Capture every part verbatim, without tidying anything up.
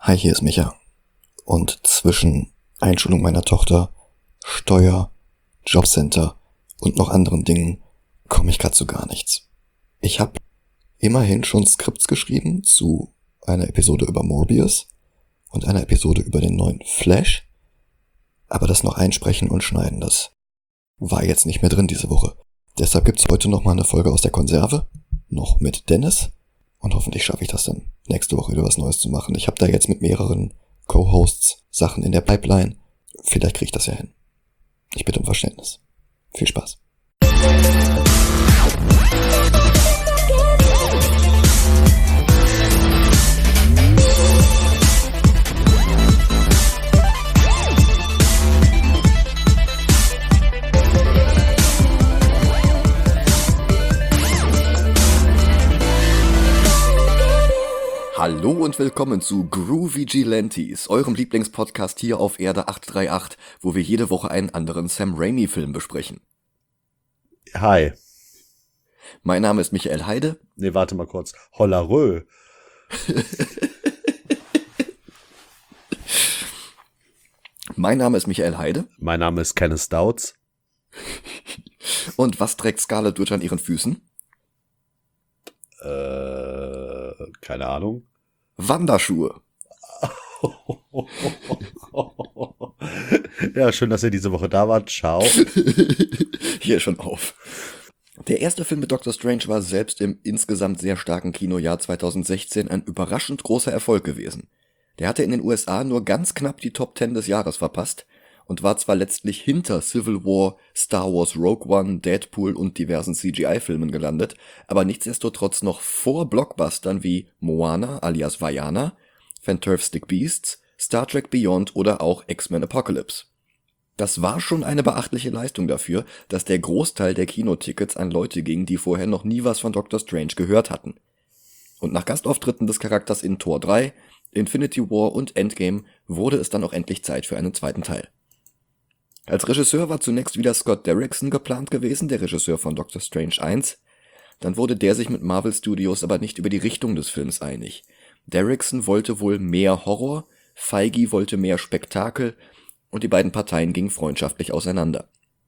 Hi, hier ist Micha. Und zwischen Einschulung meiner Tochter, Steuer, Jobcenter und noch anderen Dingen komme ich gerade zu gar nichts. Ich habe immerhin schon Skripts geschrieben zu einer Episode über Morbius und einer Episode über den neuen Flash, aber das noch einsprechen und schneiden, das war jetzt nicht mehr drin diese Woche. Deshalb gibt's heute nochmal eine Folge aus der Konserve, noch mit Dennis, und hoffentlich schaffe ich das dann nächste Woche wieder was Neues zu machen. Ich habe da jetzt mit mehreren Co-Hosts Sachen in der Pipeline. Vielleicht kriege ich das ja hin. Ich bitte um Verständnis. Viel Spaß. Hallo und willkommen zu Groovy Gilantes, eurem Lieblingspodcast hier auf Erde acht drei acht, wo wir jede Woche einen anderen Sam Raimi-Film besprechen. Hi. Mein Name ist Michael Heide. Nee, warte mal kurz. Hollerö. Mein Name ist Michael Heide. Mein Name ist Kenneth Stouts. Und was trägt Scarlett Witch an ihren Füßen? Äh, keine Ahnung. Wanderschuhe. Ja, schön, dass ihr diese Woche da wart. Ciao. Hier schon auf. Der erste Film mit Doctor Strange war selbst im insgesamt sehr starken Kinojahr zweitausendsechzehn ein überraschend großer Erfolg gewesen. Der hatte in den U S A nur ganz knapp die Top zehn des Jahres verpasst und war zwar letztlich hinter Civil War, Star Wars Rogue One, Deadpool und diversen C G I-Filmen gelandet, aber nichtsdestotrotz noch vor Blockbustern wie Moana alias Vaiana, Fantastic Beasts, Star Trek Beyond oder auch X-Men Apocalypse. Das war schon eine beachtliche Leistung dafür, dass der Großteil der Kinotickets an Leute ging, die vorher noch nie was von Doctor Strange gehört hatten. Und nach Gastauftritten des Charakters in Tor drei, Infinity War und Endgame wurde es dann auch endlich Zeit für einen zweiten Teil. Als Regisseur war zunächst wieder Scott Derrickson geplant gewesen, der Regisseur von Doctor Strange eins. Dann wurde der sich mit Marvel Studios aber nicht über die Richtung des Films einig. Derrickson wollte wohl mehr Horror, Feige wollte mehr Spektakel und die beiden Parteien gingen freundschaftlich auseinander.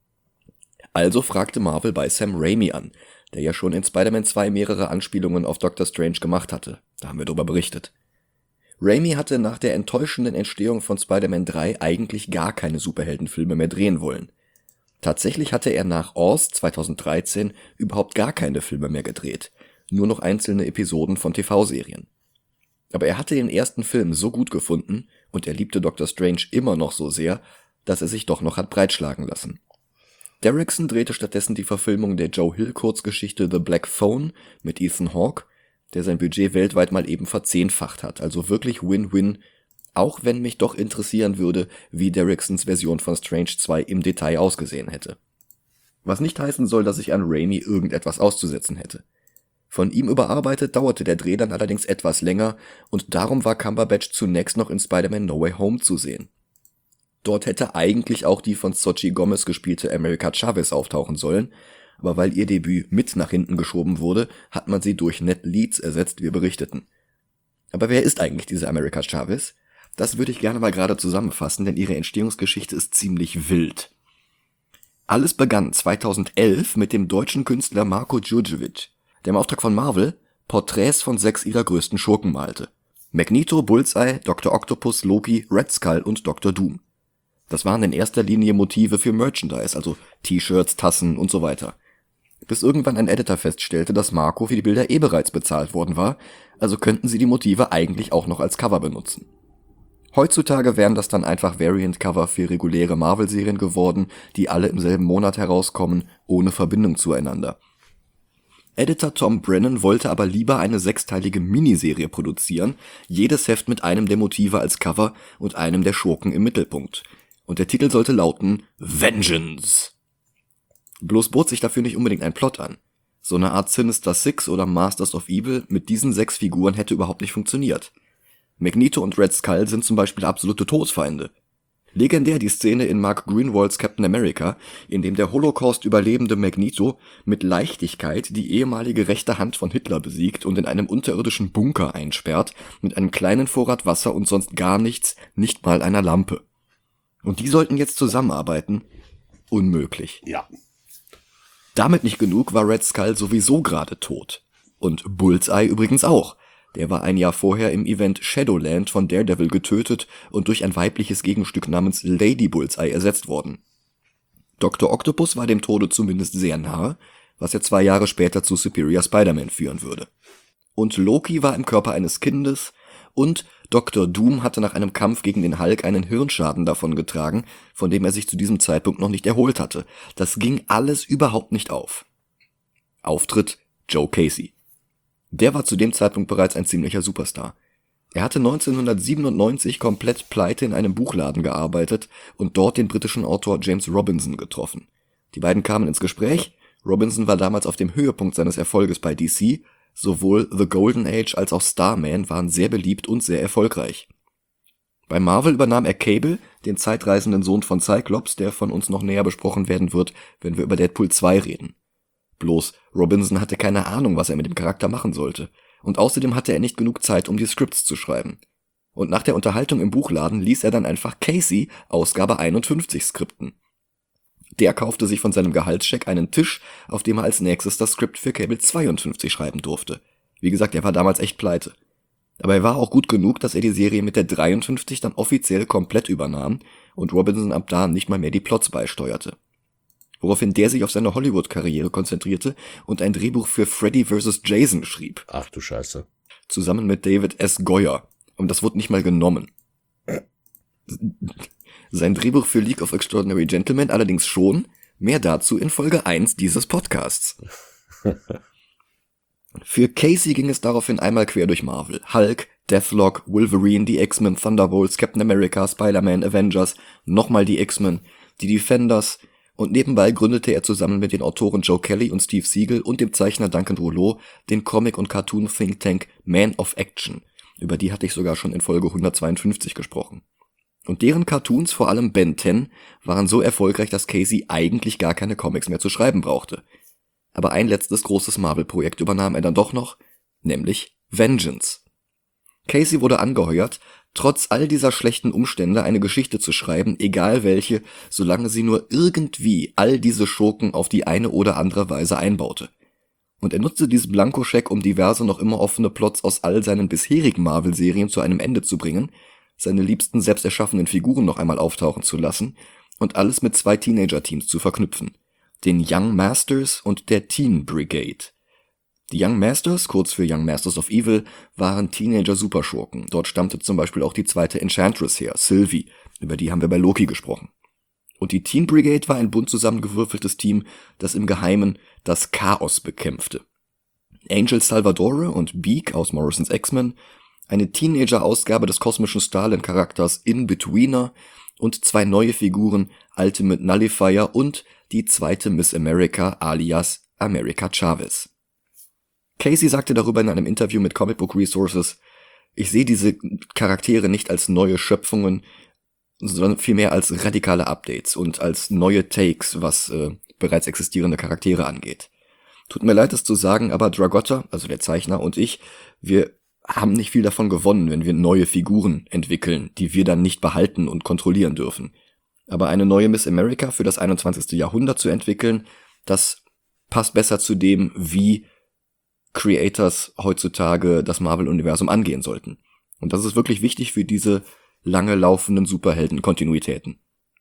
Also fragte Marvel bei Sam Raimi an, der ja schon in Spider-Man zwei mehrere Anspielungen auf Doctor Strange gemacht hatte. Da haben wir darüber berichtet. Raimi hatte nach der enttäuschenden Entstehung von Spider-Man drei eigentlich gar keine Superheldenfilme mehr drehen wollen. Tatsächlich hatte er nach Oz zweitausenddreizehn überhaupt gar keine Filme mehr gedreht, nur noch einzelne Episoden von T V-Serien. Aber er hatte den ersten Film so gut gefunden und er liebte Doctor Strange immer noch so sehr, dass er sich doch noch hat breitschlagen lassen. Derrickson drehte stattdessen die Verfilmung der Joe Hill-Kurzgeschichte The Black Phone mit Ethan Hawke, der sein Budget weltweit mal eben verzehnfacht hat, also wirklich Win-Win, auch wenn mich doch interessieren würde, wie Derricksons Version von Strange zwei im Detail ausgesehen hätte. Was nicht heißen soll, dass ich an Raimi irgendetwas auszusetzen hätte. Von ihm überarbeitet dauerte der Dreh dann allerdings etwas länger und darum war Cumberbatch zunächst noch in Spider-Man No Way Home zu sehen. Dort hätte eigentlich auch die von Xochitl Gomez gespielte America Chavez auftauchen sollen, aber weil ihr Debüt mit nach hinten geschoben wurde, hat man sie durch Ned Leeds ersetzt, wir berichteten. Aber wer ist eigentlich diese America Chavez? Das würde ich gerne mal gerade zusammenfassen, denn ihre Entstehungsgeschichte ist ziemlich wild. Alles begann zweitausendelf mit dem deutschen Künstler Marko Djurdjevic, der im Auftrag von Marvel Porträts von sechs ihrer größten Schurken malte. Magneto, Bullseye, Doktor Octopus, Loki, Red Skull und Doktor Doom. Das waren in erster Linie Motive für Merchandise, also T-Shirts, Tassen und so weiter. Bis irgendwann ein Editor feststellte, dass Marko für die Bilder eh bereits bezahlt worden war, also könnten sie die Motive eigentlich auch noch als Cover benutzen. Heutzutage wären das dann einfach Variant-Cover für reguläre Marvel-Serien geworden, die alle im selben Monat herauskommen, ohne Verbindung zueinander. Editor Tom Brennan wollte aber lieber eine sechsteilige Miniserie produzieren, jedes Heft mit einem der Motive als Cover und einem der Schurken im Mittelpunkt. Und der Titel sollte lauten Vengeance. Bloß bot sich dafür nicht unbedingt ein Plot an. So eine Art Sinister Six oder Masters of Evil mit diesen sechs Figuren hätte überhaupt nicht funktioniert. Magneto und Red Skull sind zum Beispiel absolute Todesfeinde. Legendär die Szene in Mark Greenwalds Captain America, in dem der Holocaust-überlebende Magneto mit Leichtigkeit die ehemalige rechte Hand von Hitler besiegt und in einem unterirdischen Bunker einsperrt, mit einem kleinen Vorrat Wasser und sonst gar nichts, nicht mal einer Lampe. Und die sollten jetzt zusammenarbeiten? Unmöglich. Ja. Damit nicht genug war Red Skull sowieso gerade tot. Und Bullseye übrigens auch. Der war ein Jahr vorher im Event Shadowland von Daredevil getötet und durch ein weibliches Gegenstück namens Lady Bullseye ersetzt worden. Doktor Octopus war dem Tode zumindest sehr nahe, was ja zwei Jahre später zu Superior Spider-Man führen würde. Und Loki war im Körper eines Kindes und Doktor Doom hatte nach einem Kampf gegen den Hulk einen Hirnschaden davongetragen, von dem er sich zu diesem Zeitpunkt noch nicht erholt hatte. Das ging alles überhaupt nicht auf. Auftritt Joe Casey. Der war zu dem Zeitpunkt bereits ein ziemlicher Superstar. Er hatte neunzehnhundertsiebenundneunzig komplett pleite in einem Buchladen gearbeitet und dort den britischen Autor James Robinson getroffen. Die beiden kamen ins Gespräch. Robinson war damals auf dem Höhepunkt seines Erfolges bei D C. Sowohl The Golden Age als auch Starman waren sehr beliebt und sehr erfolgreich. Bei Marvel übernahm er Cable, den zeitreisenden Sohn von Cyclops, der von uns noch näher besprochen werden wird, wenn wir über Deadpool zwei reden. Bloß Robinson hatte keine Ahnung, was er mit dem Charakter machen sollte. Und außerdem hatte er nicht genug Zeit, um die Scripts zu schreiben. Und nach der Unterhaltung im Buchladen ließ er dann einfach Casey Ausgabe einundfünfzig skripten. Der kaufte sich von seinem Gehaltscheck einen Tisch, auf dem er als nächstes das Skript für Cable zweiundfünfzig schreiben durfte. Wie gesagt, er war damals echt pleite. Aber er war auch gut genug, dass er die Serie mit der dreiundfünfzig dann offiziell komplett übernahm und Robinson ab da nicht mal mehr die Plots beisteuerte. Woraufhin der sich auf seine Hollywood-Karriere konzentrierte und ein Drehbuch für Freddy versus. Jason schrieb. Ach du Scheiße. Zusammen mit David S. Goyer. Und das wurde nicht mal genommen. Sein Drehbuch für League of Extraordinary Gentlemen allerdings schon. Mehr dazu in Folge eins dieses Podcasts. Für Casey ging es daraufhin einmal quer durch Marvel. Hulk, Deathlock, Wolverine, die X-Men, Thunderbolts, Captain America, Spider-Man, Avengers, nochmal die X-Men, die Defenders. Und nebenbei gründete er zusammen mit den Autoren Joe Kelly und Steve Siegel und dem Zeichner Duncan Rouleau den Comic- und Cartoon-Think-Tank Man of Action. Über die hatte ich sogar schon in Folge hundertzweiundfünfzig gesprochen. Und deren Cartoons, vor allem Ben zehn, waren so erfolgreich, dass Casey eigentlich gar keine Comics mehr zu schreiben brauchte. Aber ein letztes großes Marvel-Projekt übernahm er dann doch noch, nämlich Vengeance. Casey wurde angeheuert, trotz all dieser schlechten Umstände eine Geschichte zu schreiben, egal welche, solange sie nur irgendwie all diese Schurken auf die eine oder andere Weise einbaute. Und er nutzte diesen Blankoscheck, um diverse noch immer offene Plots aus all seinen bisherigen Marvel-Serien zu einem Ende zu bringen, seine liebsten selbst erschaffenen Figuren noch einmal auftauchen zu lassen und alles mit zwei Teenager-Teams zu verknüpfen, den Young Masters und der Teen Brigade. Die Young Masters, kurz für Young Masters of Evil, waren Teenager-Superschurken. Dort stammte zum Beispiel auch die zweite Enchantress her, Sylvie, über die haben wir bei Loki gesprochen. Und die Teen Brigade war ein bunt zusammengewürfeltes Team, das im Geheimen das Chaos bekämpfte. Angel Salvadore und Beak aus Morrisons X-Men, eine Teenager-Ausgabe des kosmischen Stalin-Charakters In-Betweener und zwei neue Figuren, Ultimate Nullifier und die zweite Miss America alias America Chavez. Casey sagte darüber in einem Interview mit Comic Book Resources: Ich sehe diese Charaktere nicht als neue Schöpfungen, sondern vielmehr als radikale Updates und als neue Takes, was äh, bereits existierende Charaktere angeht. Tut mir leid, das zu sagen, aber Dragotta, also der Zeichner, und ich, wir haben nicht viel davon gewonnen, wenn wir neue Figuren entwickeln, die wir dann nicht behalten und kontrollieren dürfen. Aber eine neue Miss America für das einundzwanzigste Jahrhundert zu entwickeln, das passt besser zu dem, wie Creators heutzutage das Marvel-Universum angehen sollten. Und das ist wirklich wichtig für diese lange laufenden Superhelden-Kontinuitäten.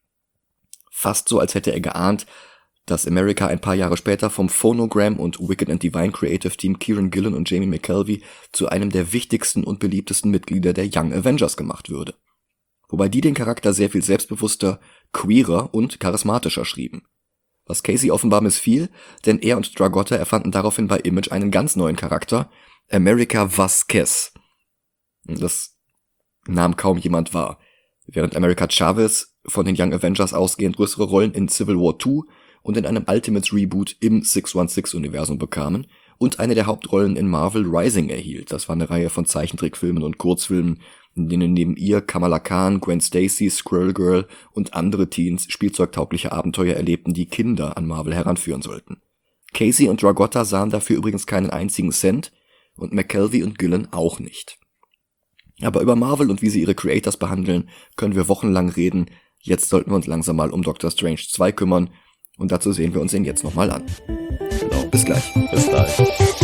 Fast so, als hätte er geahnt, dass America ein paar Jahre später vom Phonogram und Wicked and Divine Creative Team Kieran Gillen und Jamie McKelvey zu einem der wichtigsten und beliebtesten Mitglieder der Young Avengers gemacht würde. Wobei die den Charakter sehr viel selbstbewusster, queerer und charismatischer schrieben. Was Casey offenbar missfiel, denn er und Dragotta erfanden daraufhin bei Image einen ganz neuen Charakter, America Vasquez. Das nahm kaum jemand wahr, während America Chavez von den Young Avengers ausgehend größere Rollen in Civil War zwei und in einem Ultimates Reboot im sechs sechzehn Universum bekamen und eine der Hauptrollen in Marvel Rising erhielt. Das war eine Reihe von Zeichentrickfilmen und Kurzfilmen, in denen neben ihr Kamala Khan, Gwen Stacy, Squirrel Girl und andere Teens spielzeugtaugliche Abenteuer erlebten, die Kinder an Marvel heranführen sollten. Casey und Dragotta sahen dafür übrigens keinen einzigen Cent und McKelvey und Gillen auch nicht. Aber über Marvel und wie sie ihre Creators behandeln, können wir wochenlang reden. Jetzt sollten wir uns langsam mal um Doctor Strange zwei kümmern und dazu sehen wir uns ihn jetzt nochmal an. Genau. Bis gleich. Bis gleich.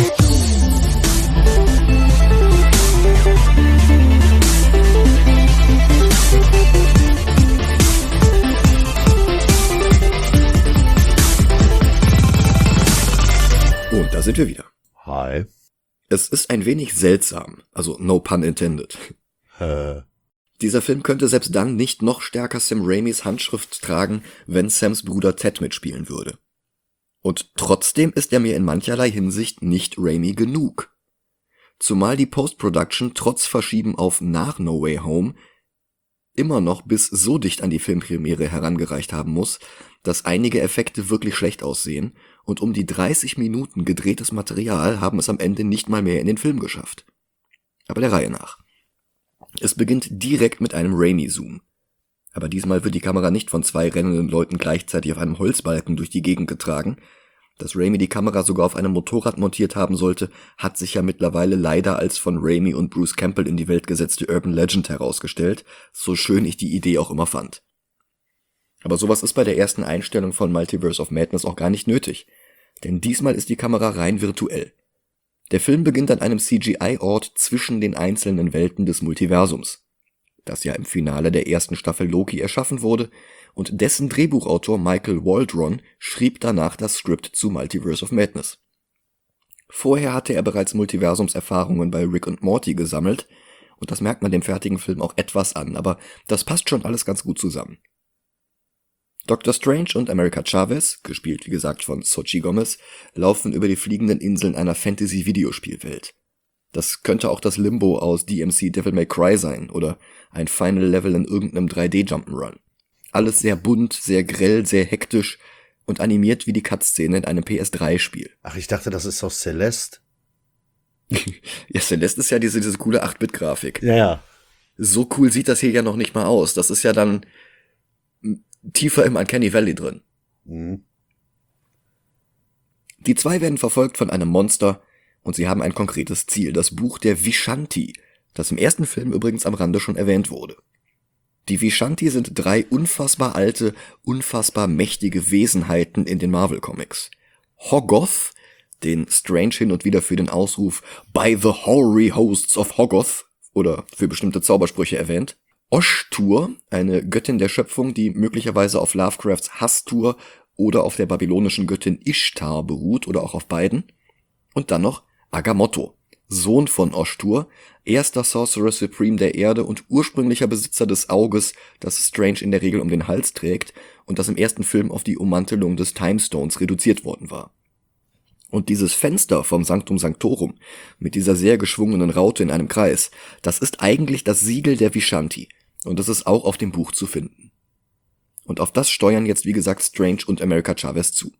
Und da sind wir wieder. Hi. Es ist ein wenig seltsam, also no pun intended. Äh. Dieser Film könnte selbst dann nicht noch stärker Sam Raimis Handschrift tragen, wenn Sams Bruder Ted mitspielen würde. Und trotzdem ist er mir in mancherlei Hinsicht nicht Raimi genug. Zumal die Post-Production trotz Verschieben auf nach No Way Home immer noch bis so dicht an die Filmpremiere herangereicht haben muss, dass einige Effekte wirklich schlecht aussehen und um die dreißig Minuten gedrehtes Material haben es am Ende nicht mal mehr in den Film geschafft. Aber der Reihe nach. Es beginnt direkt mit einem Raimi-Zoom. Aber diesmal wird die Kamera nicht von zwei rennenden Leuten gleichzeitig auf einem Holzbalken durch die Gegend getragen. Dass Raimi die Kamera sogar auf einem Motorrad montiert haben sollte, hat sich ja mittlerweile leider als von Raimi und Bruce Campbell in die Welt gesetzte Urban Legend herausgestellt, so schön ich die Idee auch immer fand. Aber sowas ist bei der ersten Einstellung von Multiverse of Madness auch gar nicht nötig, denn diesmal ist die Kamera rein virtuell. Der Film beginnt an einem C G I-Ort zwischen den einzelnen Welten des Multiversums, das ja im Finale der ersten Staffel Loki erschaffen wurde, und dessen Drehbuchautor Michael Waldron schrieb danach das Skript zu Multiverse of Madness. Vorher hatte er bereits Multiversumserfahrungen bei Rick und Morty gesammelt, und das merkt man dem fertigen Film auch etwas an, aber das passt schon alles ganz gut zusammen. Doctor Strange und America Chavez, gespielt wie gesagt von Xochitl Gomez, laufen über die fliegenden Inseln einer Fantasy-Videospielwelt. Das könnte auch das Limbo aus D M C Devil May Cry sein oder ein Final Level in irgendeinem drei D Jump'n'Run. Alles sehr bunt, sehr grell, sehr hektisch und animiert wie die Cutscene in einem P S drei Spiel. Ach, ich dachte, das ist aus Celeste. Ja, Celeste ist ja diese, diese coole acht Bit Grafik. Ja, ja. So cool sieht das hier ja noch nicht mal aus. Das ist ja dann tiefer im Uncanny Valley drin. Mhm. Die zwei werden verfolgt von einem Monster und sie haben ein konkretes Ziel, das Buch der Vishanti, das im ersten Film übrigens am Rande schon erwähnt wurde. Die Vishanti sind drei unfassbar alte, unfassbar mächtige Wesenheiten in den Marvel-Comics. Hoggoth, den Strange hin und wieder für den Ausruf "By the hoary hosts of Hoggoth" oder für bestimmte Zaubersprüche erwähnt. Oshtur, eine Göttin der Schöpfung, die möglicherweise auf Lovecrafts Hastur oder auf der babylonischen Göttin Ishtar beruht oder auch auf beiden. Und dann noch Agamotto, Sohn von Oshtur, erster Sorcerer Supreme der Erde und ursprünglicher Besitzer des Auges, das Strange in der Regel um den Hals trägt und das im ersten Film auf die Ummantelung des Timestones reduziert worden war. Und dieses Fenster vom Sanctum Sanctorum mit dieser sehr geschwungenen Raute in einem Kreis, das ist eigentlich das Siegel der Vishanti und das ist auch auf dem Buch zu finden. Und auf das steuern jetzt wie gesagt Strange und America Chavez zu.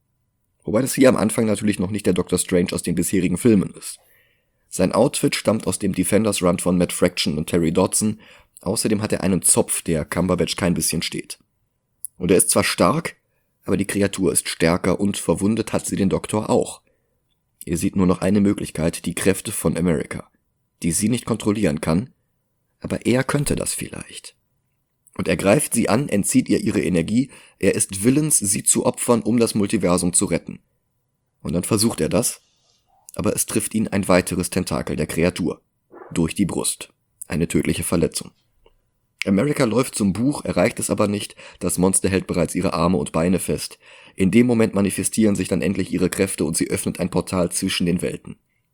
Wobei das hier am Anfang natürlich noch nicht der Doctor Strange aus den bisherigen Filmen ist. Sein Outfit stammt aus dem Defenders Run von Matt Fraction und Terry Dodson, außerdem hat er einen Zopf, der Cumberbatch kein bisschen steht. Und er ist zwar stark, aber die Kreatur ist stärker und verwundet hat sie den Doktor auch. Er sieht nur noch eine Möglichkeit, die Kräfte von America, die sie nicht kontrollieren kann, aber er könnte das vielleicht. Und er greift sie an, entzieht ihr ihre Energie, er ist willens, sie zu opfern, um das Multiversum zu retten. Und dann versucht er das, aber es trifft ihn ein weiteres Tentakel der Kreatur. Durch die Brust. Eine tödliche Verletzung. America läuft zum Buch, erreicht es aber nicht, das Monster hält bereits ihre Arme und Beine fest. In dem Moment manifestieren sich dann endlich ihre Kräfte und sie öffnet ein Portal zwischen den Welten.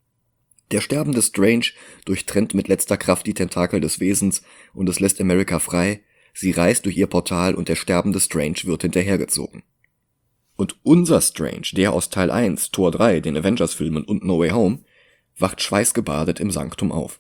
Der sterbende Strange durchtrennt mit letzter Kraft die Tentakel des Wesens und es lässt America frei, sie reist durch ihr Portal und der sterbende Strange wird hinterhergezogen. Und unser Strange, der aus Teil eins, Tor drei, den Avengers-Filmen und No Way Home, wacht schweißgebadet im Sanktum auf.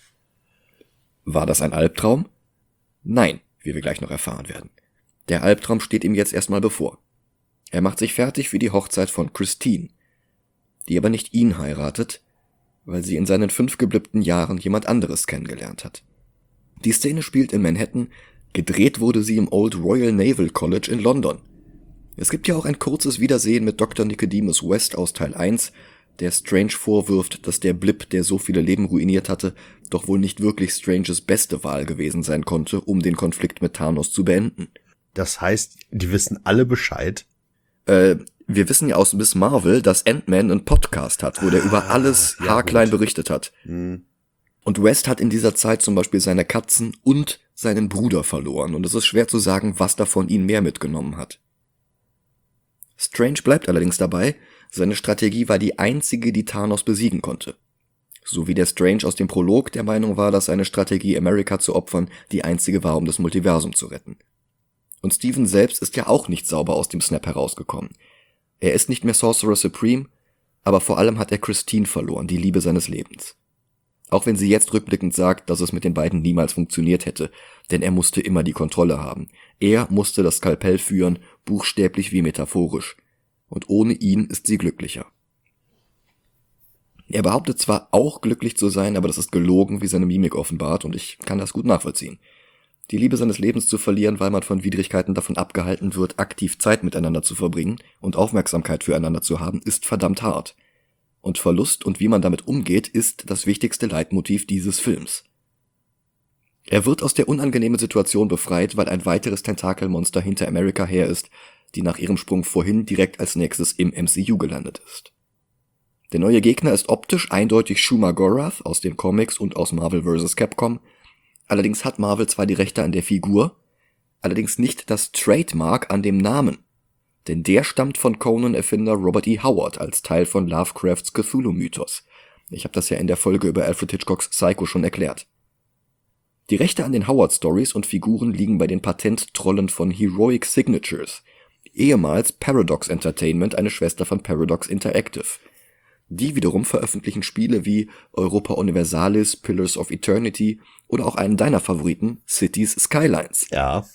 War das ein Albtraum? Nein, wie wir gleich noch erfahren werden. Der Albtraum steht ihm jetzt erstmal bevor. Er macht sich fertig für die Hochzeit von Christine, die aber nicht ihn heiratet, weil sie in seinen fünf gebliebten Jahren jemand anderes kennengelernt hat. Die Szene spielt in Manhattan, gedreht wurde sie im Old Royal Naval College in London. Es gibt ja auch ein kurzes Wiedersehen mit Doktor Nicodemus West aus Teil eins, der Strange vorwirft, dass der Blip, der so viele Leben ruiniert hatte, doch wohl nicht wirklich Stranges beste Wahl gewesen sein konnte, um den Konflikt mit Thanos zu beenden. Das heißt, die wissen alle Bescheid? Äh, wir wissen ja aus Miss Marvel, dass Ant-Man einen Podcast hat, wo der ah, über alles ja, haarklein gut. berichtet hat. Mhm. Und West hat in dieser Zeit zum Beispiel seine Katzen und seinen Bruder verloren. Und es ist schwer zu sagen, was davon ihn mehr mitgenommen hat. Strange bleibt allerdings dabei, seine Strategie war die einzige, die Thanos besiegen konnte. So wie der Strange aus dem Prolog der Meinung war, dass seine Strategie, America zu opfern, die einzige war, um das Multiversum zu retten. Und Steven selbst ist ja auch nicht sauber aus dem Snap herausgekommen. Er ist nicht mehr Sorcerer Supreme, aber vor allem hat er Christine verloren, die Liebe seines Lebens. Auch wenn sie jetzt rückblickend sagt, dass es mit den beiden niemals funktioniert hätte, denn er musste immer die Kontrolle haben. Er musste das Skalpell führen, buchstäblich wie metaphorisch. Und ohne ihn ist sie glücklicher. Er behauptet zwar auch glücklich zu sein, aber das ist gelogen, wie seine Mimik offenbart, und ich kann das gut nachvollziehen. Die Liebe seines Lebens zu verlieren, weil man von Widrigkeiten davon abgehalten wird, aktiv Zeit miteinander zu verbringen und Aufmerksamkeit füreinander zu haben, ist verdammt hart. Und Verlust und wie man damit umgeht, ist das wichtigste Leitmotiv dieses Films. Er wird aus der unangenehmen Situation befreit, weil ein weiteres Tentakelmonster hinter America her ist, die nach ihrem Sprung vorhin direkt als nächstes im M C U gelandet ist. Der neue Gegner ist optisch eindeutig Shuma-Gorath aus den Comics und aus Marvel versus. Capcom. Allerdings hat Marvel zwar die Rechte an der Figur, allerdings nicht das Trademark an dem Namen. Denn der stammt von Conan-Erfinder Robert E. Howard als Teil von Lovecrafts Cthulhu-Mythos. Ich habe das ja in der Folge über Alfred Hitchcocks Psycho schon erklärt. Die Rechte an den Howard-Stories und Figuren liegen bei den Patenttrollen von Heroic Signatures, ehemals Paradox Entertainment, eine Schwester von Paradox Interactive. Die wiederum veröffentlichen Spiele wie Europa Universalis, Pillars of Eternity oder auch einen deiner Favoriten, Cities Skylines. Ja.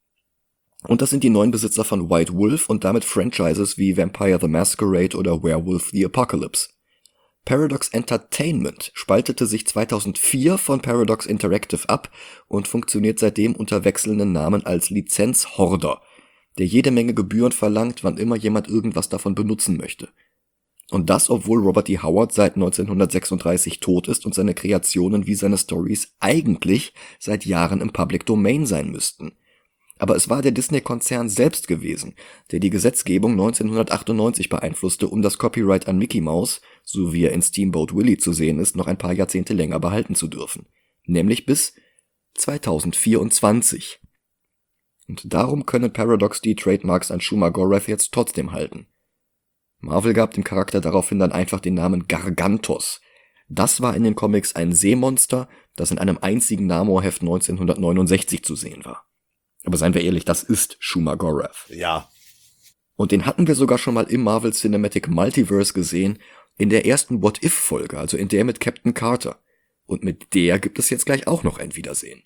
Und das sind die neuen Besitzer von White Wolf und damit Franchises wie Vampire the Masquerade oder Werewolf the Apocalypse. Paradox Entertainment spaltete sich zweitausendvier von Paradox Interactive ab und funktioniert seitdem unter wechselnden Namen als Lizenzhorder, der jede Menge Gebühren verlangt, wann immer jemand irgendwas davon benutzen möchte. Und das, obwohl Robert E. Howard seit neunzehnhundertsechsunddreißig tot ist und seine Kreationen wie seine Stories eigentlich seit Jahren im Public Domain sein müssten. Aber es war der Disney-Konzern selbst gewesen, der die Gesetzgebung neunzehnhundertachtundneunzig beeinflusste, um das Copyright an Mickey Mouse, so wie er in Steamboat Willie zu sehen ist, noch ein paar Jahrzehnte länger behalten zu dürfen. Nämlich bis zweitausendvierundzwanzig. Und darum können Paradox die Trademarks an Shuma-Gorath jetzt trotzdem halten. Marvel gab dem Charakter daraufhin dann einfach den Namen Gargantos. Das war in den Comics ein Seemonster, das in einem einzigen Namor-Heft neunzehnhundertneunundsechzig zu sehen war. Aber seien wir ehrlich, das ist Shuma-Gorath. Ja. Und den hatten wir sogar schon mal im Marvel Cinematic Multiverse gesehen, in der ersten What-If-Folge, also in der mit Captain Carter. Und mit der gibt es jetzt gleich auch noch ein Wiedersehen.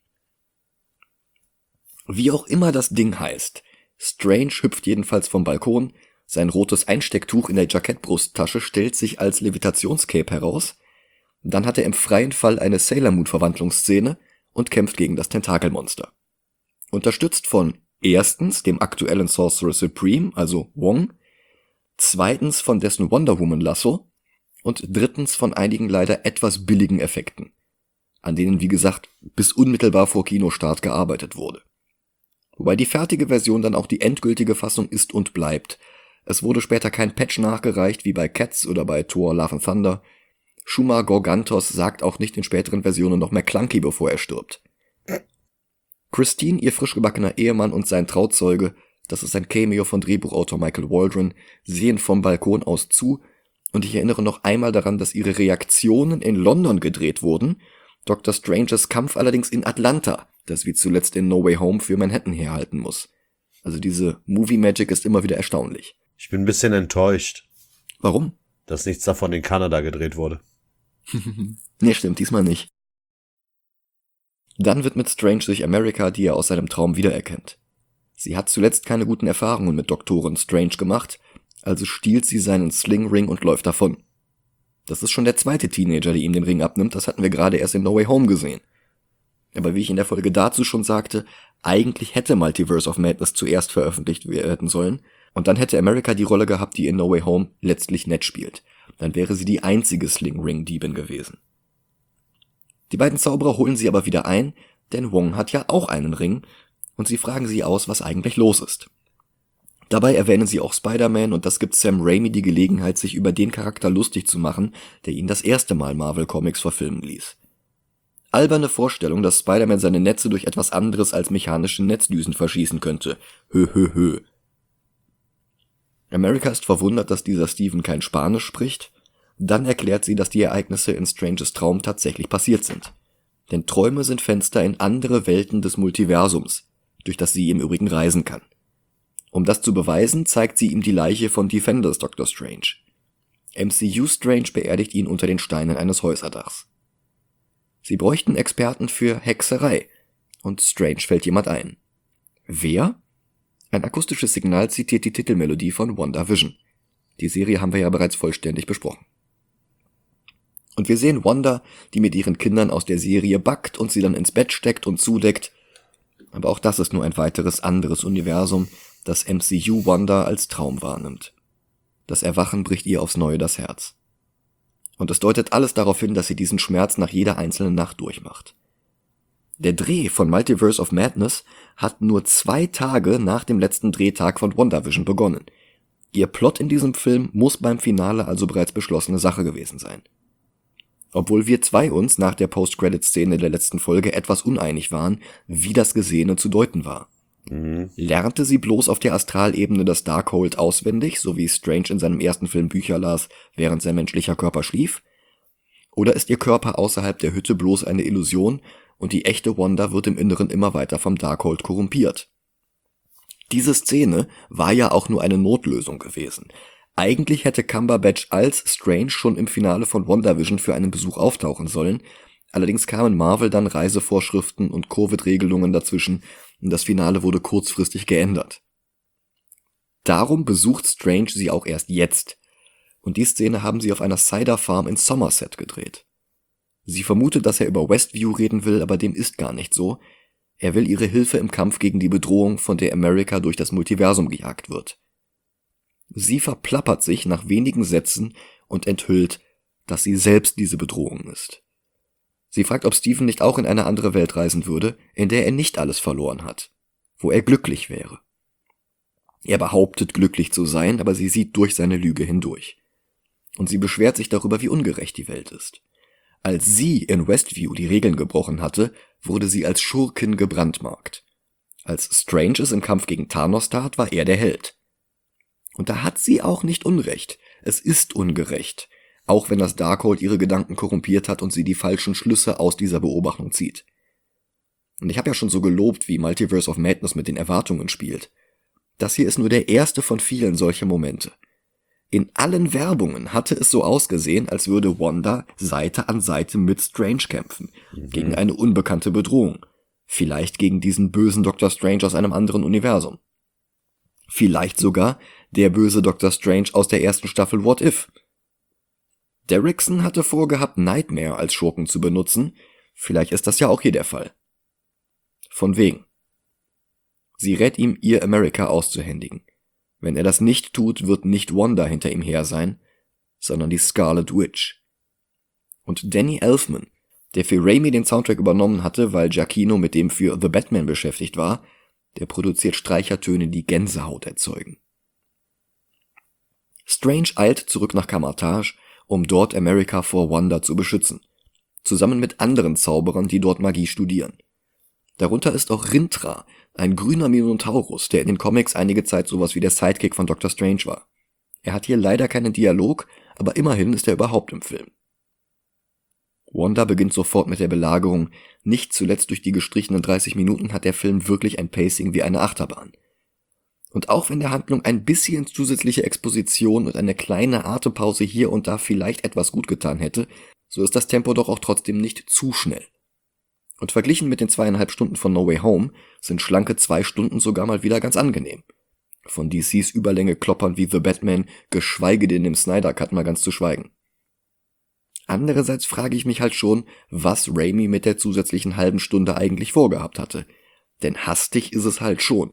Wie auch immer das Ding heißt, Strange hüpft jedenfalls vom Balkon, sein rotes Einstecktuch in der Jackettbrusttasche stellt sich als Levitationscape heraus, dann hat er im freien Fall eine Sailor Moon-Verwandlungsszene und kämpft gegen das Tentakelmonster. Unterstützt von erstens dem aktuellen Sorcerer Supreme, also Wong, zweitens von dessen Wonder Woman Lasso und drittens von einigen leider etwas billigen Effekten, an denen wie gesagt bis unmittelbar vor Kinostart gearbeitet wurde. Wobei die fertige Version dann auch die endgültige Fassung ist und bleibt. Es wurde später kein Patch nachgereicht wie bei Cats oder bei Thor Love and Thunder. Shuma-Gorgantos sagt auch nicht in späteren Versionen noch mehr Clunky, bevor er stirbt. Christine, ihr frisch gebackener Ehemann und sein Trauzeuge, das ist ein Cameo von Drehbuchautor Michael Waldron, sehen vom Balkon aus zu, und ich erinnere noch einmal daran, dass ihre Reaktionen in London gedreht wurden, Doktor Stranges Kampf allerdings in Atlanta, das wie zuletzt in No Way Home für Manhattan herhalten muss. Also diese Movie Magic ist immer wieder erstaunlich. Ich bin ein bisschen enttäuscht. Warum? Dass nichts davon in Kanada gedreht wurde. Nee, stimmt, diesmal nicht. Dann widmet Strange sich America, die er aus seinem Traum wiedererkennt. Sie hat zuletzt keine guten Erfahrungen mit Doktoren Strange gemacht, also stiehlt sie seinen Sling-Ring und läuft davon. Das ist schon der zweite Teenager, der ihm den Ring abnimmt, das hatten wir gerade erst in No Way Home gesehen. Aber wie ich in der Folge dazu schon sagte, eigentlich hätte Multiverse of Madness zuerst veröffentlicht werden sollen und dann hätte America die Rolle gehabt, die in No Way Home letztlich nett spielt. Dann wäre sie die einzige Sling-Ring-Diebin gewesen. Die beiden Zauberer holen sie aber wieder ein, denn Wong hat ja auch einen Ring und sie fragen sie aus, was eigentlich los ist. Dabei erwähnen sie auch Spider-Man und das gibt Sam Raimi die Gelegenheit, sich über den Charakter lustig zu machen, der ihn das erste Mal Marvel Comics verfilmen ließ. Alberne Vorstellung, dass Spider-Man seine Netze durch etwas anderes als mechanische Netzdüsen verschießen könnte. Hö, hö, hö. America ist verwundert, dass dieser Steven kein Spanisch spricht. Dann erklärt sie, dass die Ereignisse in Stranges Traum tatsächlich passiert sind. Denn Träume sind Fenster in andere Welten des Multiversums, durch das sie im Übrigen reisen kann. Um das zu beweisen, zeigt sie ihm die Leiche von Defenders Doctor Strange. M C U Strange beerdigt ihn unter den Steinen eines Häuserdachs. Sie bräuchten Experten für Hexerei, und Strange fällt jemand ein. Wer? Ein akustisches Signal zitiert die Titelmelodie von WandaVision. Die Serie haben wir ja bereits vollständig besprochen. Und wir sehen Wanda, die mit ihren Kindern aus der Serie backt und sie dann ins Bett steckt und zudeckt. Aber auch das ist nur ein weiteres anderes Universum, das M C U Wanda als Traum wahrnimmt. Das Erwachen bricht ihr aufs Neue das Herz. Und es deutet alles darauf hin, dass sie diesen Schmerz nach jeder einzelnen Nacht durchmacht. Der Dreh von Multiverse of Madness hat nur zwei Tage nach dem letzten Drehtag von WandaVision begonnen. Ihr Plot in diesem Film muss beim Finale also bereits beschlossene Sache gewesen sein. Obwohl wir zwei uns nach der Post-Credit-Szene der letzten Folge etwas uneinig waren, wie das Gesehene zu deuten war. Mhm. Lernte sie bloß auf der Astralebene das Darkhold auswendig, so wie Strange in seinem ersten Film Bücher las, während sein menschlicher Körper schlief? Oder ist ihr Körper außerhalb der Hütte bloß eine Illusion und die echte Wanda wird im Inneren immer weiter vom Darkhold korrumpiert? Diese Szene war ja auch nur eine Notlösung gewesen. Eigentlich hätte Cumberbatch als Strange schon im Finale von WandaVision für einen Besuch auftauchen sollen, allerdings kamen Marvel dann Reisevorschriften und Covid-Regelungen dazwischen und das Finale wurde kurzfristig geändert. Darum besucht Strange sie auch erst jetzt, und die Szene haben sie auf einer Cider Farm in Somerset gedreht. Sie vermutet, dass er über Westview reden will, aber dem ist gar nicht so. Er will ihre Hilfe im Kampf gegen die Bedrohung, von der America durch das Multiversum gejagt wird. Sie verplappert sich nach wenigen Sätzen und enthüllt, dass sie selbst diese Bedrohung ist. Sie fragt, ob Steven nicht auch in eine andere Welt reisen würde, in der er nicht alles verloren hat, wo er glücklich wäre. Er behauptet, glücklich zu sein, aber sie sieht durch seine Lüge hindurch. Und sie beschwert sich darüber, wie ungerecht die Welt ist. Als sie in Westview die Regeln gebrochen hatte, wurde sie als Schurkin gebrandmarkt. Als Strange es im Kampf gegen Thanos tat, war er der Held. Und da hat sie auch nicht Unrecht. Es ist ungerecht, auch wenn das Darkhold ihre Gedanken korrumpiert hat und sie die falschen Schlüsse aus dieser Beobachtung zieht. Und ich habe ja schon so gelobt, wie Multiverse of Madness mit den Erwartungen spielt. Das hier ist nur der erste von vielen solcher Momente. In allen Werbungen hatte es so ausgesehen, als würde Wanda Seite an Seite mit Strange kämpfen, mhm. gegen eine unbekannte Bedrohung. Vielleicht gegen diesen bösen Doctor Strange aus einem anderen Universum. Vielleicht sogar der böse Doctor Strange aus der ersten Staffel What If. Derrickson hatte vorgehabt, Nightmare als Schurken zu benutzen. Vielleicht ist das ja auch hier der Fall. Von wegen. Sie rät ihm, ihr America auszuhändigen. Wenn er das nicht tut, wird nicht Wanda hinter ihm her sein, sondern die Scarlet Witch. Und Danny Elfman, der für Raimi den Soundtrack übernommen hatte, weil Giacchino mit dem für The Batman beschäftigt war, der produziert Streichertöne, die Gänsehaut erzeugen. Strange eilt zurück nach Kamar-Taj, um dort America vor Wanda zu beschützen, zusammen mit anderen Zauberern, die dort Magie studieren. Darunter ist auch Rintrah, ein grüner Minotaurus, der in den Comics einige Zeit sowas wie der Sidekick von Doctor Strange war. Er hat hier leider keinen Dialog, aber immerhin ist er überhaupt im Film. Wanda beginnt sofort mit der Belagerung. Nicht zuletzt durch die gestrichenen dreißig Minuten hat der Film wirklich ein Pacing wie eine Achterbahn. Und auch wenn der Handlung ein bisschen zusätzliche Exposition und eine kleine Atempause hier und da vielleicht etwas gut getan hätte, so ist das Tempo doch auch trotzdem nicht zu schnell. Und verglichen mit den zweieinhalb Stunden von No Way Home sind schlanke zwei Stunden sogar mal wieder ganz angenehm. Von D Cs Überlänge kloppern wie The Batman, geschweige denn dem Snyder Cut mal ganz zu schweigen. Andererseits frage ich mich halt schon, was Raimi mit der zusätzlichen halben Stunde eigentlich vorgehabt hatte. Denn hastig ist es halt schon.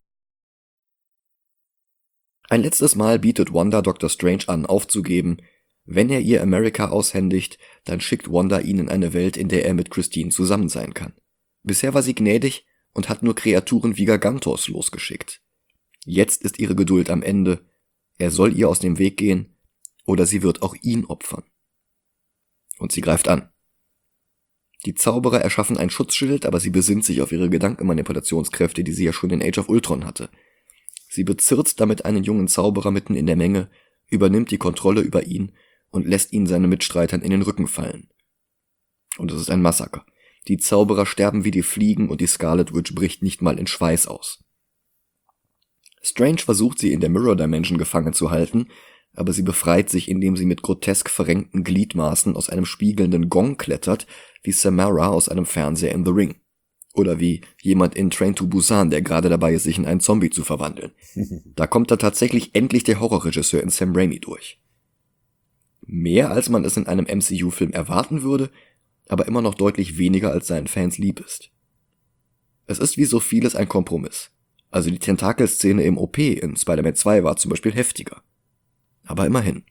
Ein letztes Mal bietet Wanda Doktor Strange an, aufzugeben. Wenn er ihr America aushändigt, dann schickt Wanda ihn in eine Welt, in der er mit Christine zusammen sein kann. Bisher war sie gnädig und hat nur Kreaturen wie Gargantos losgeschickt. Jetzt ist ihre Geduld am Ende. Er soll ihr aus dem Weg gehen, oder sie wird auch ihn opfern. Und sie greift an. Die Zauberer erschaffen ein Schutzschild, aber sie besinnt sich auf ihre Gedankenmanipulationskräfte, die sie ja schon in Age of Ultron hatte. Sie bezirzt damit einen jungen Zauberer mitten in der Menge, übernimmt die Kontrolle über ihn und lässt ihn seinen Mitstreitern in den Rücken fallen. Und es ist ein Massaker. Die Zauberer sterben wie die Fliegen und die Scarlet Witch bricht nicht mal in Schweiß aus. Strange versucht sie in der Mirror Dimension gefangen zu halten, aber sie befreit sich, indem sie mit grotesk verrenkten Gliedmaßen aus einem spiegelnden Gong klettert, wie Samara aus einem Fernseher in The Ring. Oder wie jemand in Train to Busan, der gerade dabei ist, sich in einen Zombie zu verwandeln. Da kommt da tatsächlich endlich der Horrorregisseur in Sam Raimi durch. Mehr als man es in einem M C U-Film erwarten würde, aber immer noch deutlich weniger als seinen Fans lieb ist. Es ist wie so vieles ein Kompromiss. Also die Tentakelszene im O P in Spider-Man zwei war zum Beispiel heftiger. Aber immerhin.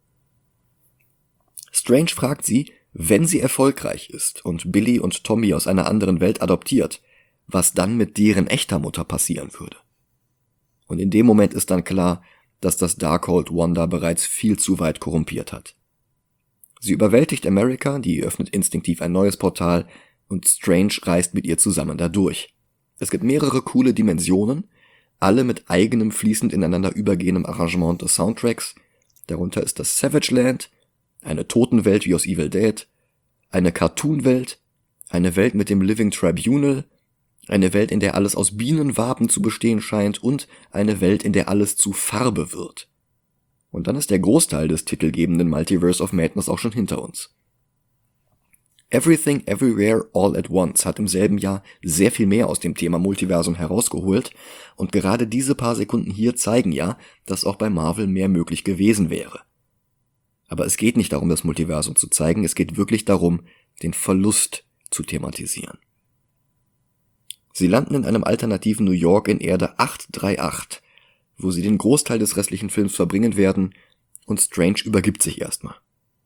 Strange fragt sie, wenn sie erfolgreich ist und Billy und Tommy aus einer anderen Welt adoptiert, was dann mit deren echter Mutter passieren würde. Und in dem Moment ist dann klar, dass das Darkhold Wanda bereits viel zu weit korrumpiert hat. Sie überwältigt America, die öffnet instinktiv ein neues Portal und Strange reist mit ihr zusammen dadurch. Es gibt mehrere coole Dimensionen, alle mit eigenem fließend ineinander übergehendem Arrangement des Soundtracks. Darunter ist das Savage Land, eine Totenwelt wie aus Evil Dead, eine Cartoon-Welt, eine Welt mit dem Living Tribunal, eine Welt, in der alles aus Bienenwaben zu bestehen scheint und eine Welt, in der alles zu Farbe wird. Und dann ist der Großteil des titelgebenden Multiverse of Madness auch schon hinter uns. Everything Everywhere All at Once hat im selben Jahr sehr viel mehr aus dem Thema Multiversum herausgeholt und gerade diese paar Sekunden hier zeigen ja, dass auch bei Marvel mehr möglich gewesen wäre. Aber es geht nicht darum, das Multiversum zu zeigen, es geht wirklich darum, den Verlust zu thematisieren. Sie landen in einem alternativen New York in Erde acht drei acht, wo sie den Großteil des restlichen Films verbringen werden und Strange übergibt sich erstmal.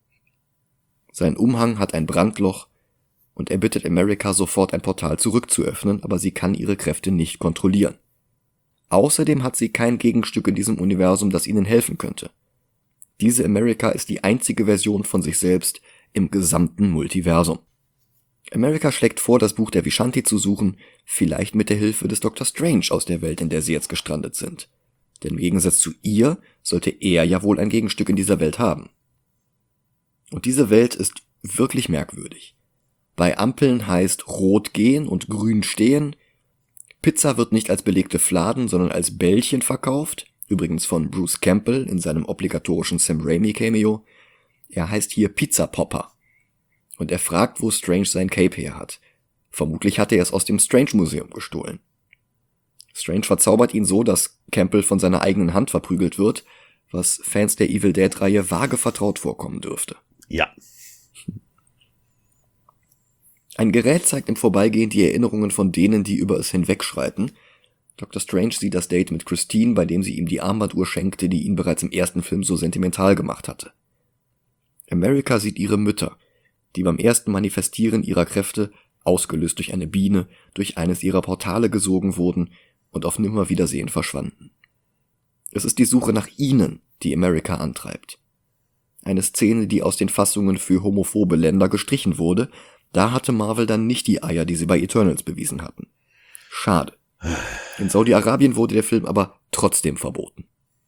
Sein Umhang hat ein Brandloch und er bittet America sofort ein Portal zurückzuöffnen, aber sie kann ihre Kräfte nicht kontrollieren. Außerdem hat sie kein Gegenstück in diesem Universum, das ihnen helfen könnte. Diese America ist die einzige Version von sich selbst im gesamten Multiversum. America schlägt vor, das Buch der Vishanti zu suchen, vielleicht mit der Hilfe des Doktor Strange aus der Welt, in der sie jetzt gestrandet sind. Denn im Gegensatz zu ihr sollte er ja wohl ein Gegenstück in dieser Welt haben. Und diese Welt ist wirklich merkwürdig. Bei Ampeln heißt rot gehen und grün stehen. Pizza wird nicht als belegte Fladen, sondern als Bällchen verkauft. Übrigens von Bruce Campbell in seinem obligatorischen Sam Raimi Cameo. Er heißt hier Pizza Popper. Und er fragt, wo Strange sein Cape her hat. Vermutlich hat er es aus dem Strange Museum gestohlen. Strange verzaubert ihn so, dass Campbell von seiner eigenen Hand verprügelt wird, was Fans der Evil Dead Reihe vage vertraut vorkommen dürfte. Ja. Ein Gerät zeigt im Vorbeigehen die Erinnerungen von denen, die über es hinwegschreiten. Doktor Strange sieht das Date mit Christine, bei dem sie ihm die Armbanduhr schenkte, die ihn bereits im ersten Film so sentimental gemacht hatte. America sieht ihre Mütter, die beim ersten Manifestieren ihrer Kräfte, ausgelöst durch eine Biene, durch eines ihrer Portale gesogen wurden und auf Nimmerwiedersehen verschwanden. Es ist die Suche nach ihnen, die America antreibt. Eine Szene, die aus den Fassungen für homophobe Länder gestrichen wurde, da hatte Marvel dann nicht die Eier, die sie bei Eternals bewiesen hatten. Schade. In Saudi-Arabien wurde der Film aber trotzdem verboten.